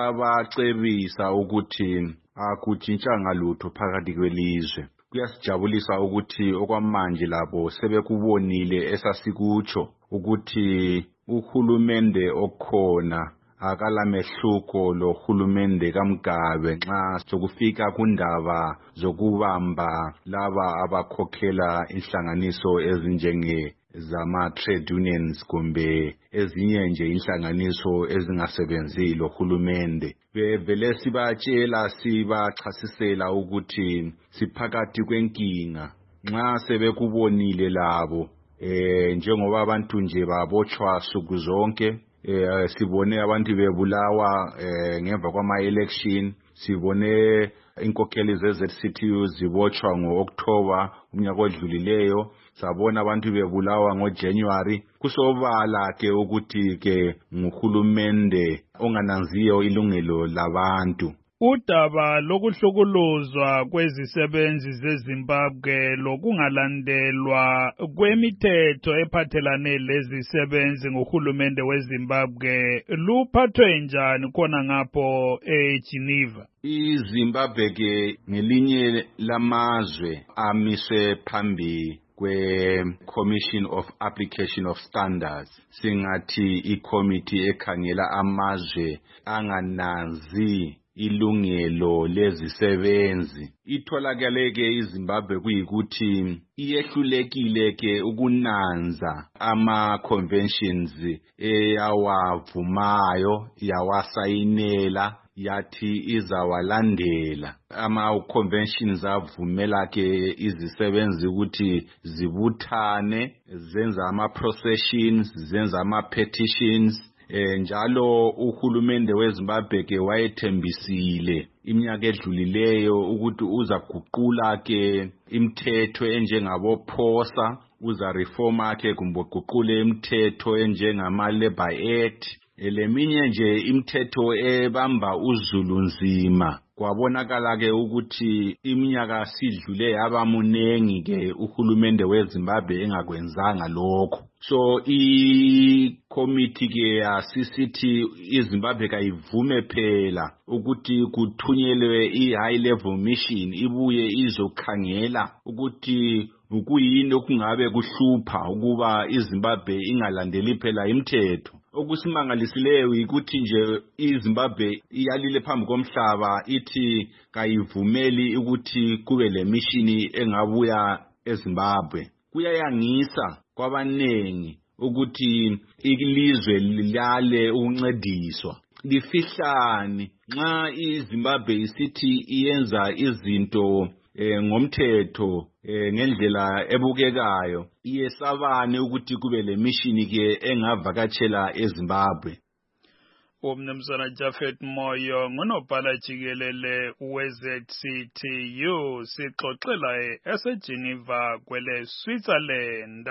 Sabacebisa ukuthi akutshintshanga lutho phakathi kwelizwe. Kuyasijabulisa ukuthi okwamanje labo sebekubonile esasikutsho ukuthi uhulumende okhona akalamehluko lo hulumende kaMgabe nxa sokufika kundaba zokubamba laba abakhokhela inhlanganiso ezinjenge zama trade unions kumbe ezinye nje inhlanganiso ezingasebenzi lo hulumende. Bevele sibatshela sibachasisela ukuthi siphakathi kwenkinga nxa sebekubonile labo eh njengoba abantu nje babotshwa suku zonke. Eh sibone abantu bebulawa eh ngemva kwama election, sibone inkokheli ze-Z C T U zibotshwa ngo-October umnyaka odlulileyo, sabona abantu bebulawa ngo-January. Kusobala ke ukuthi ke nguhulumende ongananziyo ilungelo labantu. Udaba lokuhlukuluzwa kwezisebenzi zeZimbabwe lokungalandelwa kwemithetho ephathelane lezisebenzi ngohulumende weZimbabwe luphathwe njani khona ngapho eGeneva? iZimbabwe ke ngelinye lamazwe amiswe phambi kwe-Commission of Application of Standards, singathi i-committee ekhangela amazwe angananzi ilungelo lezisebenzi. Itholakale ke iZimbabwe kuyikuthi iyehlulekile ke ukunanza ama conventions eyawavumayo yawasayinela yathi izawalandela. Ama conventions avumela ke izisebenzi ukuthi zibuthane, zenza ama processions, zenza ama petitions. Eh, njalo uhulumende weZimbabwe ke wayethembisile iminyaka edlulileyo ukuthi uza guqula ke imithetho enjengabo Phosa, uza reforma ke kumbe guqule imithetho enjengama Labor Act, leminye nje imithetho ebamba uzulu nzima. Kwabonakala ke ukuthi iminyaka sidlule yabamunengi ke uhulumende weZimbabwe engakwenzanga lokho. So i committee ke asisithi iZimbabwe kayivume phela ukuthi kuthunyelwe i high level mission ibuye izokhangela ukuthi ukuyini okungabe kuhlupha ukuba iZimbabwe ingalandeli phela imithetho. Okusimangalisileyo ukuthi nje iZimbabwe iyalile phambi komhlaba ithi kayivumeli ukuthi kube le mission engabuya eZimbabwe. Kuyayangisa kwabanengi ukuthi ilizwe lilale ukuncediswa. Lifihlani nxa iZimbabwe isithi iyenza izinto eh, ngomthetho eh, ngendlela ebukekayo, iyesabane ukuthi kube le mission ke engavakatshela eZimbabwe. Umnumzana Japhet Moyo ngunobhala jikelele we-Z C T U sixoxela eseGeneva kwele Switzerland.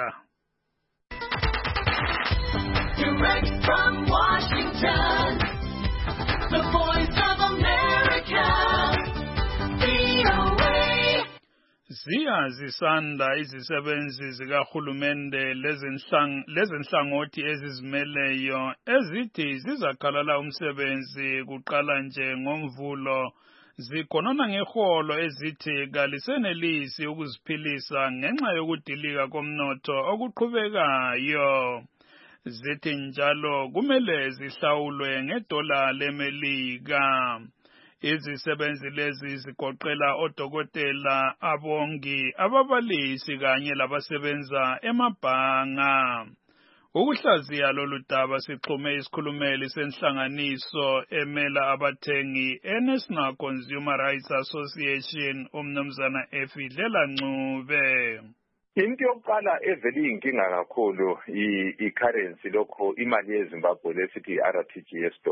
Direct from Washington, the Voice of America, V O A. Ziya zisanda izisebenzi zikahulumende lezenhlangothi ezizimeleyo ezithi zizakhalala umsebenzi kuqala nje ngoMvulo, zikhonona ngeholo ezithi kalisenelisi ukuziphilisa ngenxa yokudilika komnotho okuqhubekayo. Zithi njalo kumele zihlawulwe ngedola leMelika. Izisebenzi lezi zigoqela odokotela, abongi, ababalisi kanye labasebenza emabhanga. Ukuhlaziya lolu daba sixhume isikhulumeli senhlanganiso emela abathengi eNational Consumer Rights Association umnumzana Efidlela Ncube. Into yokuqala evele iyinkinga kakhulu i-currency lokho imali yeZimbabwe lesithi i-R T G S dollar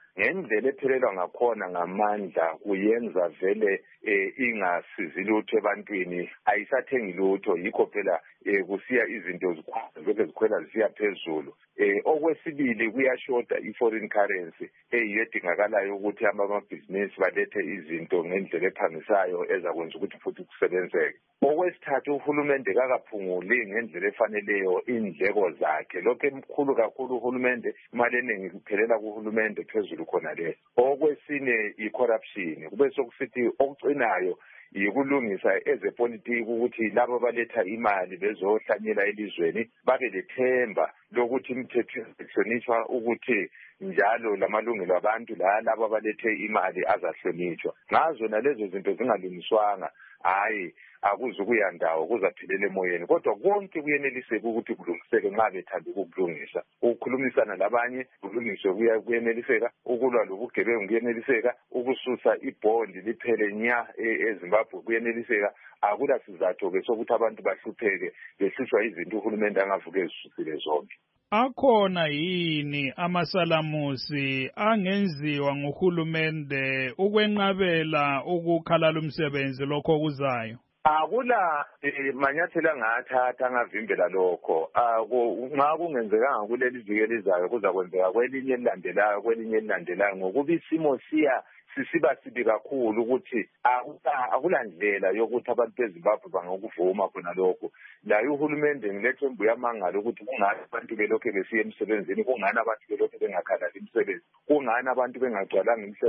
ngendlela ephelelwa ngakhona ngamandla kuyenza vele eh, ingasizi lutho ebantwini ayisathengi lutho yikho phela eh, kusiya izinto zikhwela zikhwela zisiya phezulu. Eh, okwesibili kuyashoda i-foreign currency eyiyo edingakalayo ukuthi amabhizinisi balethe izinto ngendlela ephangisayo ezakwenza ukuthi futhi kusebenzeke. Okwesithathu uhulumende kakaphunguli ngendlela efaneleyo indleko zakhe. Lokho emkhulu kakhulu uhulumende imali eningi kuphelela kuhulumende phezulu khona le. Okwesine i-corruption kube sokusithi okucinayo yikulungisa ezepolitiki ukuthi labo baletha imali bezohlanyela elizweni babe lethemba lokuthi imithetho ihlonishwa ukuthi njalo lamalungelo abantu la labo balethe imali azahlonishwa. Ngazo nalezo zinto zingalungiswanga hayi akuzukuya ndawo kuzaphelela emoyeni kodwa konke kuyeneliseka ukuthi kulungiseke nxa bethanda ukukulungisa. Ukukhulumisana labanye kulungiswe kuyeneliseka, ukulwa lobugebengu kuyeneliseka, ukususa ibhondi liphele nya eZimbabwe kuyeneliseka. Akula sizatho ke sokuthi abantu bahlupheke behlushwa izinto uhulumende angavuke ezisusile zonke. Akhona yini amasalamusi angenziwa nguhulumende ukwenqabela ukukhalala umsebenzi lokho kuzayo? Akula manyathelo angathatha angavimbela lokho. Nxa kungenzekanga kuleli viki elizayo kuza kwenzeka kwelinye elilandelayo kwelinye elilandelayo ngokuba isimo siya sisiba sibi kakhulu ukuthi akulandlela yokuthi abantu beZimbabwe bangakuvuma khona lokho. La uhulumende ngilethembu yamangala ukuthi kungani abantu belokho besiya emsebenzini, kungani abantu belokho bengakhalali imisebenzi, kungani abantu bengagcwalanga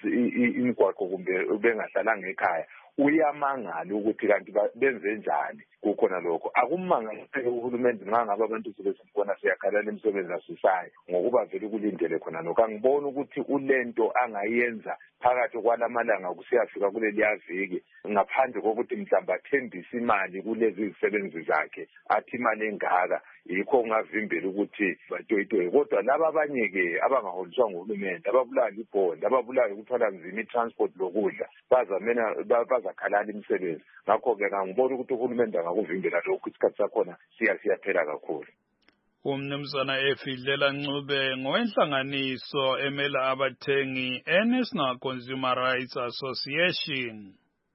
imigwaqo kumbe bengahlalanga ekhaya. Uyamangala ukuthi kanti benze njani kukhona lokho. Akumangaleke uhulumende nxa ngabe abantu sebesibona siyakhalala imisebenzi asisayo ngokuba vele kulindele khona lokho. Angibona ukuthi ulento angayenza phakathi kwalamalanga kusiyafika kuleli yaviki ngaphandle kokuthi mhlamba athembise imali kulezi zisebenzi zakhe athi imali engaka yikho kungavimbela ukuthi batoyitoye. Kodwa laba abanye-ke abangaholiswa nguhulumende ababulawa libhondi ababulawa ukuthwala nzima i-transport lokudla bazamena bazakhalala imisebenzi. Ngakho-ke ngangibona ukuthi uhulumende angakuvimbela lokhu isikhathi sakhona siya siyaphela kakhulu. Umnumzana Efidlela Ncube ngowenhlanganiso emela abathengi eNational Consumer Rights Association.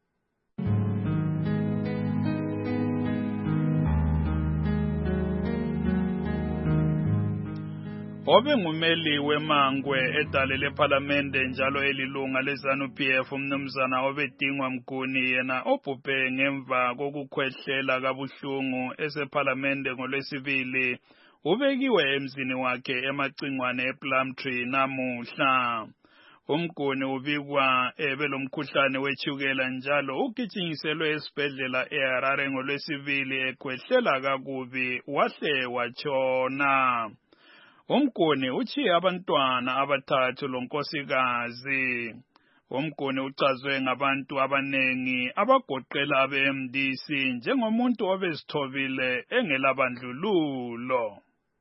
Obe ngumeli wemangwe edale leParlamente njalo elilunga leZANU-P F umnumzana obedingwa Mguni yena obhubhe ngemva kokukhwehlela kabuhlungu eseParlamente ngolwesibili ubekiwe emzini wakhe emacingwane ePlumtree namuhla. Umguni ubikwa ebelomkhuhlane wechukela njalo ugijinyiselwe esibhedlela eHarare ngolwesibili ekhwehlela kakubi wahle wachona. Umguni uchiye abantwana abathathu lonkosikazi. Umguni uchazwe ngabantu abanengi abagoqela abe-M D C njengomuntu obezithobile engelabandlululo.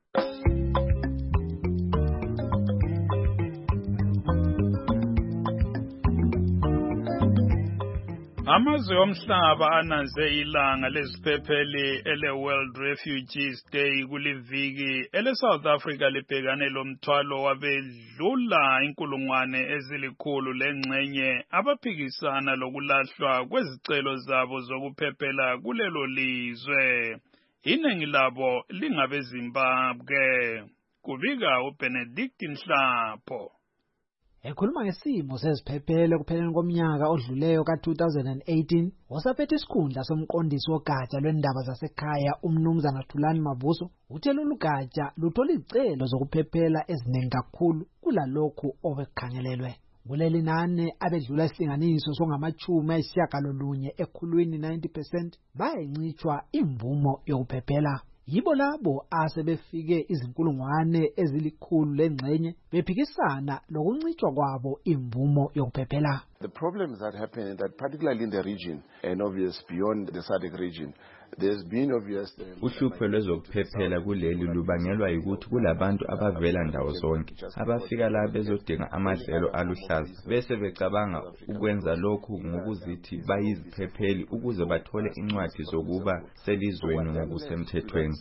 Amazwe omhlaba anaze ilanga leziphepheli ele World Refugees Day kuliviki ele South Africa libhekane lomthwalo wabedlula inkulungwane ezilikhulu lengxenye abaphikisana lokulahlwa kwezicelo zabo zokuphephela kulelo lizwe. Iningi labo lingabe Zimbabwe. Kubika uBenedict Nhlapho. Ekhuluma ngesimo seziphephele kupheleni komnyaka odluleyo ka two thousand eighteen, wasaphethe isikhundla somqondisi wogatsha lwendaba zasekhaya umnumzana Thulani Mabuso uthe lolu gatsha luthola izicelo zokuphephela eziningi kakhulu kulalokhu obekukhangelelwe. Kuleli nani abedlula isilinganiso songamachumi ayisishiyagalolunye ekhulwini ninety percent bayincitshwa imvumo yokuphephela. Yibo labo asebefike izinkulungwane ezilikhulu lengxenye bephikisana lokuncitshwa kwabo imvumo yokuphephela. The problems that happen is that particularly in the region and obvious beyond the S A D C region, there's been obvious uhlupho lwezokuphephela kuleli lubangelwa yikuthi kulabantu abavela ndawo zonke abafika la bezodinga amadlelo aluhlaza bese becabanga ukwenza lokhu ngokuzithi bayiziphepheli ukuze bathole incwadi zokuba selizweni ngokusemthethweni.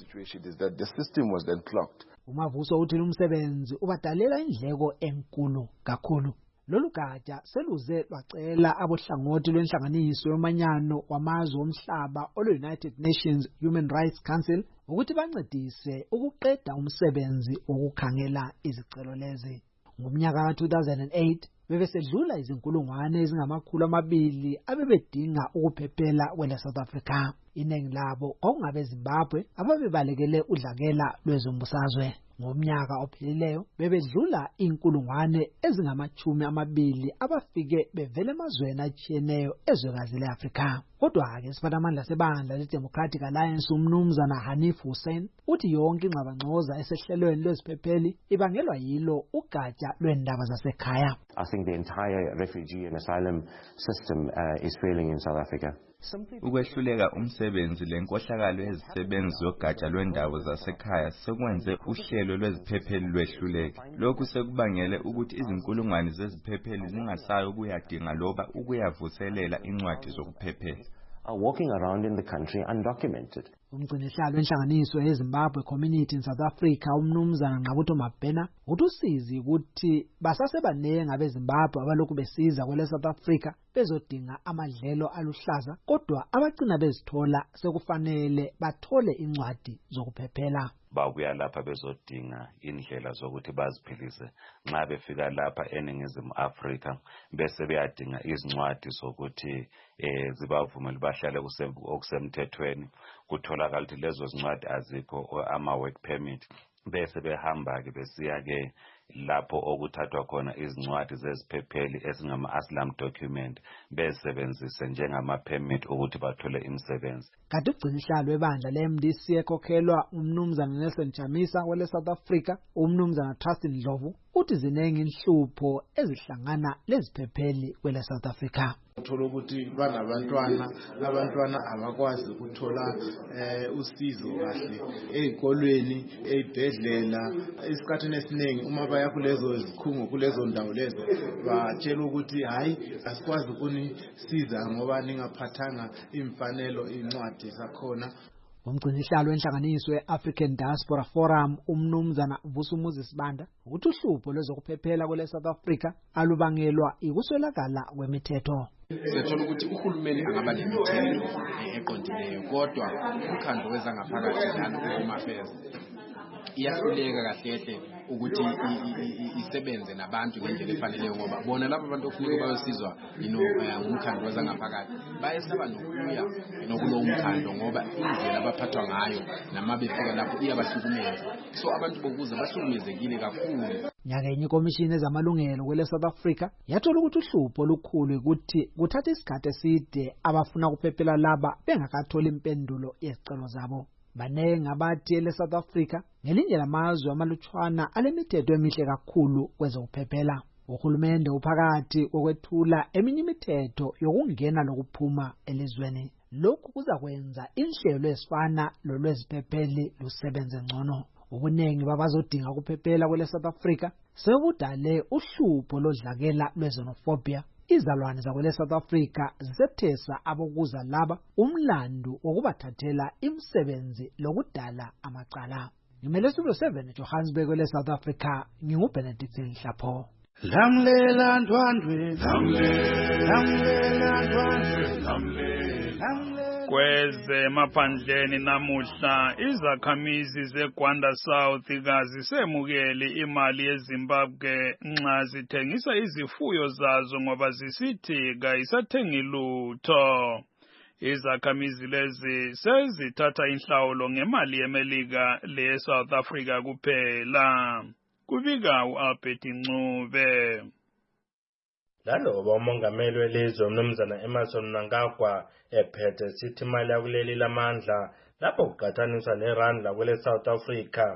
uMavuso uthi umsebenzi ubadalela indleko enkulu kakhulu. Lolu gatsha seluze lwacela abohlangothi lwenhlanganiso yomanyano wamazwe omhlaba olu-United Nations Human Rights Council ukuthi bancedise ukuqeda umsebenzi wokukhangela izicelo lezi. Ngomnyaka ka two thousand eight bebesedlula izinkulungwane ezingamakhulu amabili abebedinga ukuphephela kwele South Africa. Iningi labo kwakungabe Zimbabwe ababebalekele udlakela lwezombusazwe. Ngomnyaka ophelileyo bebedlula inkulungwane ezingamachumi amabili abafike bevele emazweni atshiyeneyo ezwekazi le-Afrika. Kodwa-ke isiphathimandla sebandla le-Democratic Alliance umnumzana Hanif Hussein uthi yonke ingxabangxoza esehlelweni lweziphepheli ibangelwa yilo ugatsha lwendaba zasekhaya. I think the entire refugee and asylum system uh, is failing in South Africa. Ukwehluleka umsebenzi lenkohlakalo ezisebenzi zogatsha lwendawo zasekhaya sekwenze uhlelo lweziphepheli lwehluleke. Lokhu sekubangele ukuthi izinkulungwane zeziphepheli zingasayo ukuyadinga loba ukuyavuselela incwadi zokuphephela. Are walking around in the country undocumented. Umgcinisihlalo wenhlanganiso yeZimbabwe Community in South Africa umnumzana Ngqabutho Mabhena uthi usizi ukuthi basasebanenge abeZimbabwe abalokhu besiza kwele South Africa bezodinga amadlelo aluhlaza kodwa abagcina bezithola sekufanele bathole incwadi zokuphephela. Babuya lapha bezodinga indlela zokuthi baziphilise nxa befika lapha eNingizimu Afrika bese beyadinga izincwadi zokuthi eh zibavumele bahlale okusemthethweni kutholakala ukuthi lezo zincwadi azikho ama work permit bese behamba ke besiya ke lapho okuthathwa khona izincwadi zeziphepheli esingama asylum document besebenzise njengama permit ukuthi bathole imisebenzi. Kanti ugcinisihlalo webandla le-M D C ekhokhelwa umnumzana Nelson Chamisa wele South Africa umnumzana Trustin Ndlovu uthi zinenge inhlupho ezihlangana leziphepheli kwele South Africa. Uthola ukuthi banabantwana abantwana abakwazi ukuthola eh usizo kahle ezikolweni ezibhedlela isikhathini esiningi uma baya kulezo zikhungo kulezo ndawo lezo batshela ukuthi hayi asikwazi ukunisiza ngoba ningaphathanga imfanelo incwadi zakhona. Umgcinisihlalo wenhlanganiso ye-African Diaspora Forum umnumzana Vusumuzi Sibanda uthi uhlupho lwezokuphephela kwele South Africa alubangelwa ikuswelakala kwemithetho. Sethola ukuthi uhulumeni angaba nemithetho eqondileyo kodwa umkhandlo wezangaphakathi lana ku-Home Affairs iyahluleka kahle ukuthi isebenze nabantu ngendlela efaneleyo ngoba bona laba abantu okufuneka bayosizwa ino ngumkhandlo wezangaphakathi bayesaba nokuya nokulo umkhandlo ngoba indlela abaphathwa ngayo nama befika lapho iyabahlukumeza so abantu bokuza bahlukumezekile kakhulu. Nyakenye ikomishini ezamalungelo kwele South Africa yathola ukuthi uhlupho olukhulu ukuthi kuthatha isikhathi eside abafuna ukuphephela laba bengakatholi impendulo yezicelo zabo. Banenge abathi ele South Africa ngelinye lamazwe amalutshwana alemithetho emihle kakhulu kwezokuphephela. Uhulumende uphakathi kokwethula eminye imithetho yokungena lokuphuma elizweni. Lokhu kuzakwenza inhlelo ezifana lolweziphepheli lusebenze ngcono. Ubunengi babazodinga ukuphephela kwele South Africa sebudale uhlupho lodlakela lwezenophobia. Izalwane zakwele South Africa zisethesa abokuza laba umlando wokubathathela imisebenzi lokudala amacala. Ngimele Studio seven Johannesburg kwele South Africa nginguBenedict Nhlapho. Lamlela ndwandwe lamlela ndwandwe lamlela kweze maphandleni namuhla izakhamizi zeGwanda South kazisemukele imali yeZimbabwe nxa zithengisa izifuyo zazo ngoba zisithi kayisathengi lutho. Izakhamizi lezi sezithatha inhlawulo ngemali yeMelika le-South Africa kuphela. Kubika u-Albert Ncube. Laloba umongameli welizwe umnumzana Emmerson Mnangagwa ephethe sithi imali yakuleli lamandla lapho kuqhathaniswa nerand kwele South Africa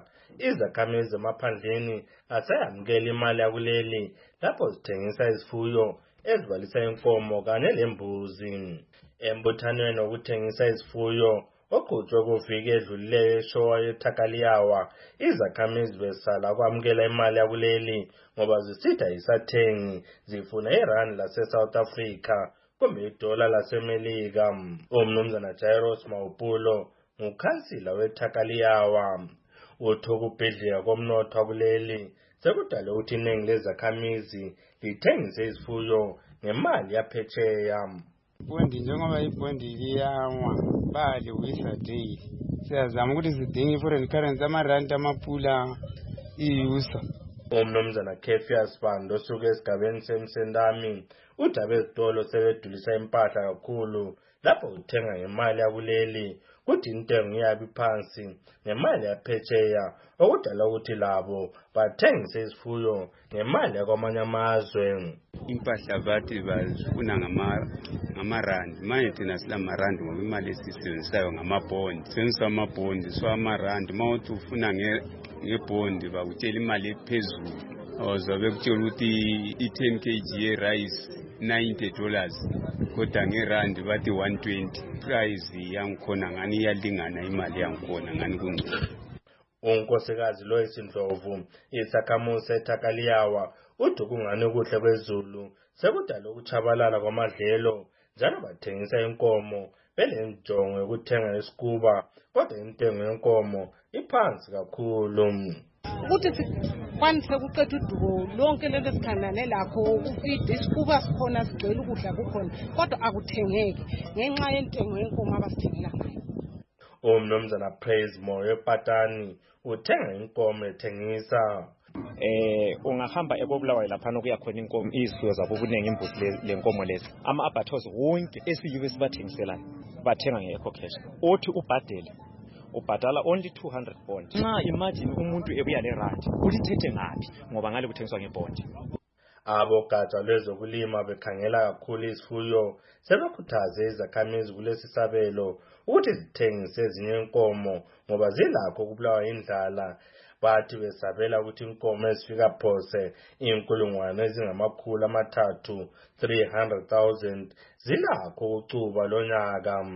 izakhamizi emaphandleni aseyamukela imali yakuleli lapho zithengisa izifuyo ezibalisa inkomo kanye lembuzi. Embuthanweni wokuthengisa izifuyo oqhutshwe kuviki edlulileyo eshowa yeThakaliyawa, izakhamizi besala kwamukela imali yakuleli ngoba zisitha isathengi zifuna irand lase-South Africa kumbe idola laseMelika. Umnumzana Jairus Mawupulo ngukhansila weThakaliyawa uthi ukubhidlika komnotho wakuleli sekudale ukuthi iningi lezakhamizi lithengise izifuyo ngemali yaphetsheya. Bondi njengoba ibondi liyawa baliwisa daily siyazama ukuthi sidinge i-foreign currency amarandi amapula iyusa. Umnumzana Kefias Bando osuke esigabeni semsendami uthi abezitolo sebedulisa impahla kakhulu lapho uthenga ngemali yakuleli kuthi intengo yabi phansi ngemali yaphetsheya okudala ukuthi labo bathengise izifuyo ngemali yakwamanye amazwe. Impahla bathi bazifuna ngamarandi manje thina silamarandi ngoba imali esisebenzisayo ngamabhondi senzisa amabhondi so amarandi mawuthi ufuna ngebhondi bakutshela imali ephezulu ozobe kutshela ukuthi i-ten kg ye-rice ninety dollars kodwa ngerandi bathi one twenty. Price yangikhona ngani iyalingana imali yangikhona ngani kungcono. Unkosikazi Lois Ndlovu isakhamuzi seThakaliyawa uthi kungani kuhle kwezulu sekudala ukuchabalala kwamadlelo njalo bathengisa inkomo belenjongo yokuthenga isikuba kodwa intengo yenkomo iphansi kakhulu. Ukuthi sikwanise ukuqeda udubo lonke lento esikhanane lakho ukufida isikuba sikhona sigcwele ukudla kukhona kodwa akuthengeki ngenxa yentengo yenkomo abasithengela ngayo. Umnumzana Praise Moyo ePatani uthenga inkomo ethengisa. Eh ungahamba eBobulawayo lapha nokuya khona inkomo izifuyo zabo bunenge imbuzi lenkomo lezi ama abattoirs wonke esiyube sibathengiselayo bathenga ngeco cash othi ubhadele ubhadala only two hundred bond. Nxa imagine umuntu ebuya lerandi ulithethe ngapi ngoba ngale kuthengiswa ngebond. Abogatsha lwezokulima bekhangela kakhulu izifuyo sebekhuthaze izakhamizi kulesi sabelo ukuthi zithengise ezinye inkomo ngoba zilakho ukubulawa indlala. Bathi besabela ukuthi inkomo ezifika phose inkulungwane ezingamakhulu amathathu three hundred thousand zilakho ukucuba lonyaka.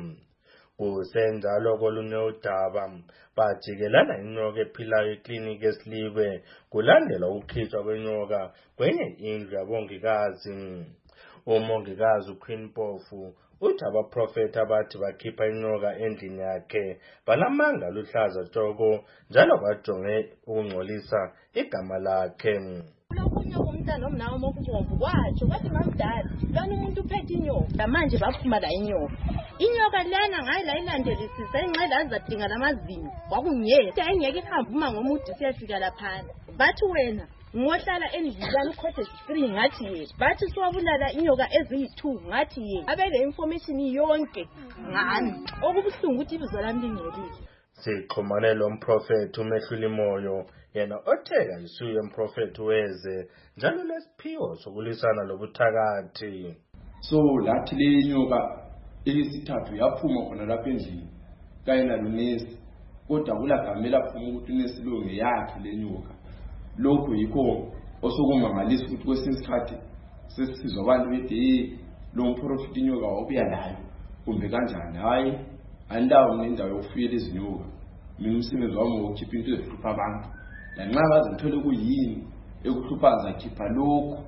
Kusenjalo kolunye udaba bajikelana inyoka ephilayo ekliniki eSilibe kulandela ukukhishwa kwenyoka kwenye indlu yabongikazi. Umongikazi uQueen Mpofu uthi abaprofeti abathi bakhipha inyoka endlini yakhe balamanga luhlaza tshoko njalo bajonge ukungcolisa igama lakhe. Umntana omnawo mokubomvu kwatsho kwathi mamdala lona umuntu uphethe inyoka manje baphuma la inyoka inyoka lana ngayi la ilandelisisa ingcela azadinga lamazinyo kwakunyela ayengeke ihambe uma ngomude siyafika lapha bathi wena ngohlala endlini cottage free ngathi ye bathi siwabulala inyoka eziyi-two ngathi ye abele information yonke ngani okubuhlungu ukuthi ibizo lami lingelile. Sixhumane lo mprofeti uMehluli Moyo yena otheka isuye umprofeti weze njalo lesiphiwo sokulisana lobuthakathi. So lathi le nyoka eyesithathu yaphuma khona lapha endlini kayena lunesi kodwa kulagamela phuma ukuthi unesi lo ngeyakhe le nyoka. Lokho yikho osokumangalisa ukuthi kwesinye isikhathi sesizwa abantu bethi lo mprofeti inyoka wabuya layo kumbe kanjani. Hayi andawo nendawo yokufuyela izinyoka mina umsebenzi wami wokukhipha into ezihlupha abantu lanxa bazithole kuyini ekuhlupha zakhipha lokho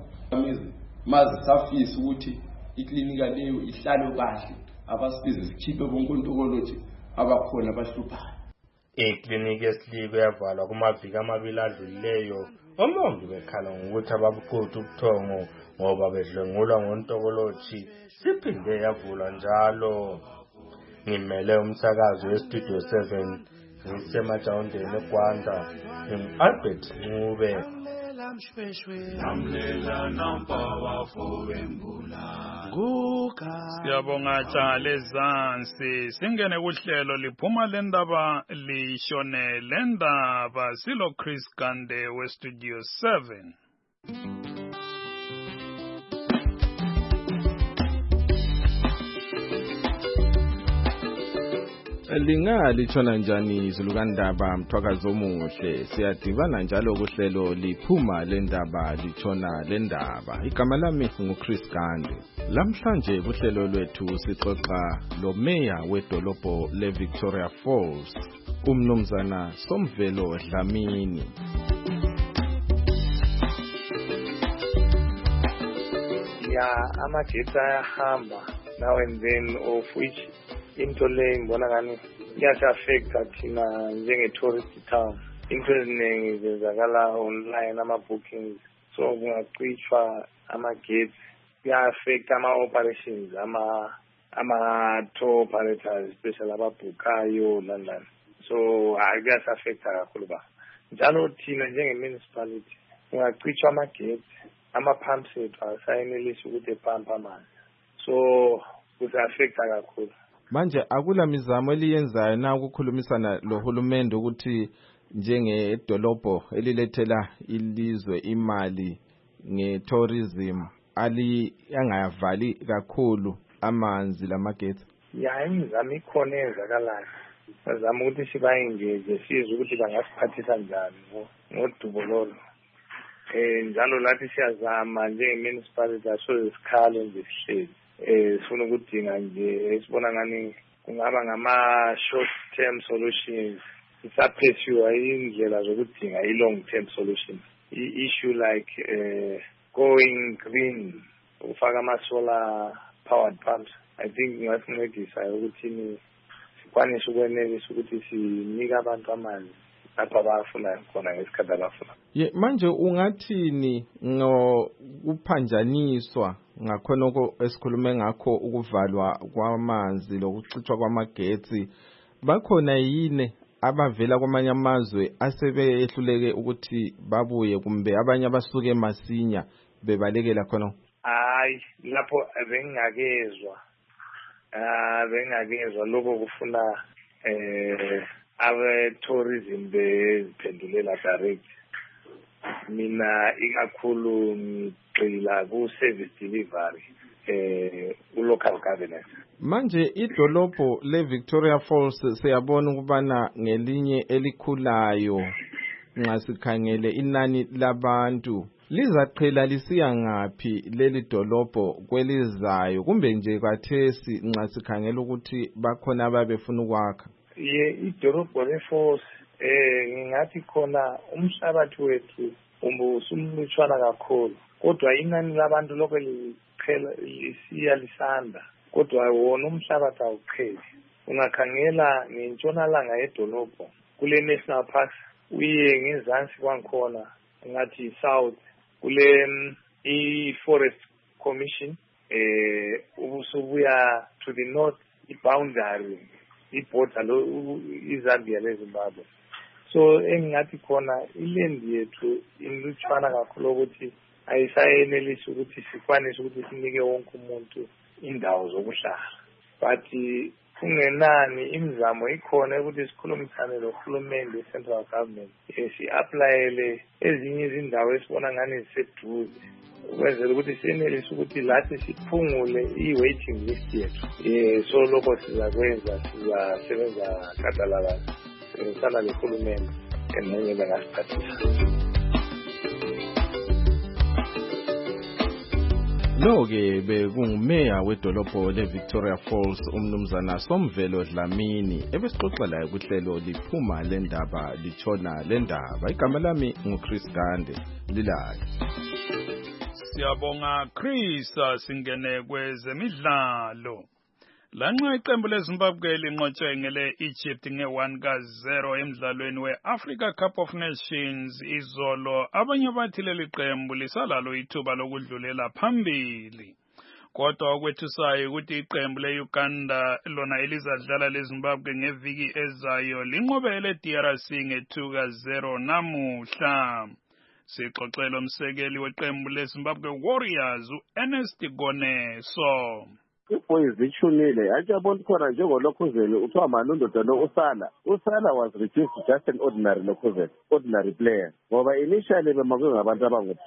maze safisa ukuthi iklinika leyo ihlale kahle abasibize sikhiphe bonke ontokolothi abakhona abahluphayo. Ikliniki eSilibe yavalwa kumaviki amabili adlulileyo omongi bekhala ngokuthi ababuqotha ubuthongo ngoba bedlengulwa ngontokolothi siphinde yavulwa njalo. Ngimele umsakazo weStudio seven ngisemajawundeni eGwanda ngingu-Albert Ncube. Siyabonga Jale Zansi singene kuhlelo liphuma lendaba lishone lendaba silo Chris Gande weStudio seven. Lingalithona njani izulu kaNdaba Mthwakazi omuhle? Siyadibana njalo kuhlelo liphuma lendaba litshona lendaba. Igama lami nguChris Gande. Lamhlanje kuhlelo lwethu sixoxa lo Mayor wedolobho leVictoria Falls, uMnumzana Somvelo Dlamini. Ya amagetsi ayahamba now and then, of which into le ngibona ngani iyasi-affecta thina njenge-tourist town. Into eziningi zenzakala online, ama-bookings, so kungacishwa amagetsi, kuya-affecta ama-operations, ama ama-tour operators, especially ababhukayo lana. So kuyasi-affecta kakhulu ba. Njalo thina njenge-municipality kungacishwa amagetsi, ama-pumps ethu asayenelisi ukuthi epampa amanzi, so kusa-affecta kakhulu. Manje akula mizamo eliyenzayo na ukukhulumisana lohulumende ukuthi njengedolobho elilethela ilizwe imali nge-tourism ali angayavali kakhulu amanzi lamagetsi? Ya imizamo ikhona eyenzakalayo. Bazama ukuthi sibayengeze sizwe ukuthi bangasiphathisa njani ngodubo lolo. Eh njalo lathi siyazama njenge-municipality asoze sikhale nje sihleli. Eh sifuna ukudinga nje esibona ngani kungaba ngama short term solutions, isaphesiwa indlela zokudinga i-long term solutions. I-issue like uh, going green, ufaka ama-solar powered pumps, I think ngasincedisa ukuthi sikwanise ukwenelisa ukuthi sinike abantu amanzi lapho abafuna khona ngesikhathi abafuna. Ye manje ungathini ngokuphanjaniswa ngakhonoko esikhulume ngakho ukuvalwa kwamanzi lokucithwa kwamagetsi? Bakhona yini abavela kwamanye amazwe asebeyehluleke ukuthi babuye, kumbe abanye abasuke masinya bebalekela khona? Hayi, lapho bengakezwa ah bengakezwa lokho kufuna eh abe tourism beziphendulela direct. Mina ikakhulu ngigxila ku service delivery eh u local governance. Manje idolobho le Victoria Falls siyabona ukubana ngelinye elikhulayo nxa sikhangele inani labantu lizaqhela lisiya ngapi leli dolobho kwelizayo, kumbe nje kwathesi nxa sikhangela ukuthi bakhona ababefuna ukwakha? Ye idolobho le-Falls eh ngingathi khona umhlabathi wethu umbusumlutshwana kakhulu, kodwa inani labantu lokho liqhela lisiya lisanda, kodwa wona umhlabathi awuqheli. Ungakhangela ngentshonalanga yedolobho kule national parks, uye ngezansi kwankhona ngathi south kule i-forest commission eh ubusubuya to the north i-boundary iborder lo iZambia leZimbabwe. So engathi khona ilendi yethu inlutshwana kakhulu ukuthi ayisayenelisi ukuthi sikwanise ukuthi sinike wonke umuntu indawo zokuhlala. But kungenani imizamo ikhona ukuthi sikhulumisane nohulumende we-central government, si-aplayele ezinye izindawo esibona ngani ziseduze ukwenzela ukuthi siyenelise ukuthi lathi siphungule i-waiting list yethu. Eh so lokho sizakwenza, sizasebenza gadalala sebenzisana nohulumende enenye bengasiphathisa. Lo-ke bekungumeya wedolobho leVictoria Falls uMnumzana Somvelo Dlamini ebesixoxa laye kuhlelo liphuma lendaba litshona lendaba. Igama lami nguChris Gande. Lilale. Siyabonga Chris. Singene kwezemidlalo. Lanxa iqembu leZimbabwe linqotshwe ngele Egypt nge one ka zero emidlalweni we-Africa Cup of Nations izolo, abanye bathi leli qembu lisalalo ithuba lokudlulela phambili. Kodwa okwethusayo ukuthi iqembu le-Uganda lona elizadlala leZimbabwe ngeviki ezayo linqobele D R C nge two ka zero namuhla. Sixoxela umsekeli weqembu leZimbabwe Warriors u-Ernest Goneso. Boys zichunile ajabona khona njengolokhuzeni uthiwa manundoda lo Usala Usala was reduced to just an ordinary lokhuzeni, ordinary player, ngoba initially bemakwe ngabantu abangu-two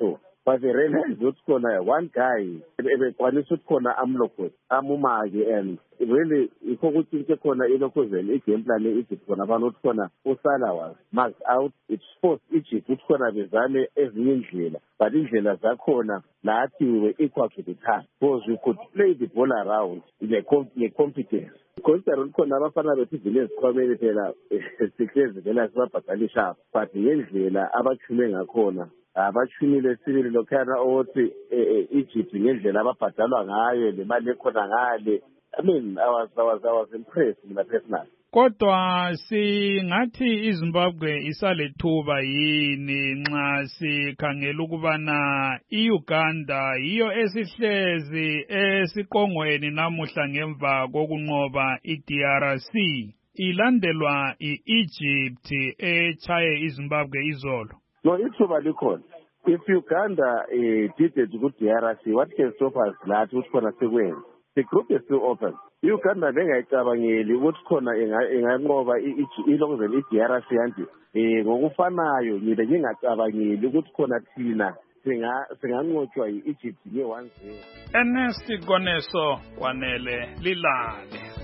but they realized ukuthi khona one guy ebekwanisa ukuthi khona amlokhozi amumake and really yikho ukuthi into khona ilokhozeni igame plan e-Egypt khona abantu ukuthi khona uSala was marked out. It forced Egypt ukuthi khona bezame ezinye indlela, but indlela zakhona lathi we were equal to the task because we could play the ball around nge-competence. Consider ukuthi khona abafana bethu zinezikhwameni phela sihlezi vela sibabhadalisha, but ngendlela abachume ngakhona abachumile sibili lokhana othi Egypt ngendlela ababhadalwa ngayo nemali ekhona ngale. I mean, I was, I was, I was impressed with my personal. Kodwa singathi iZimbabwe isalethuba yini nxa sikhangela ukubana iUganda yiyo esihlezi esiqongweni namuhla ngemva kokunqoba iD R C ilandelwa iEgypt echaye iZimbabwe izolo. No, ithuba likhona. If Uganda uh, did it good D R C, what can stop us that which khona sekwenza? The group is still open. Uganda bengayicabangeli ukuthi khona inganqoba ilokhuzeni iD R C yanti eh ngokufanayo ngibe ngingacabangeli ukuthi khona thina singanqotshwa iEgypt nge one zero. Ernest Goneso kwanele lilale.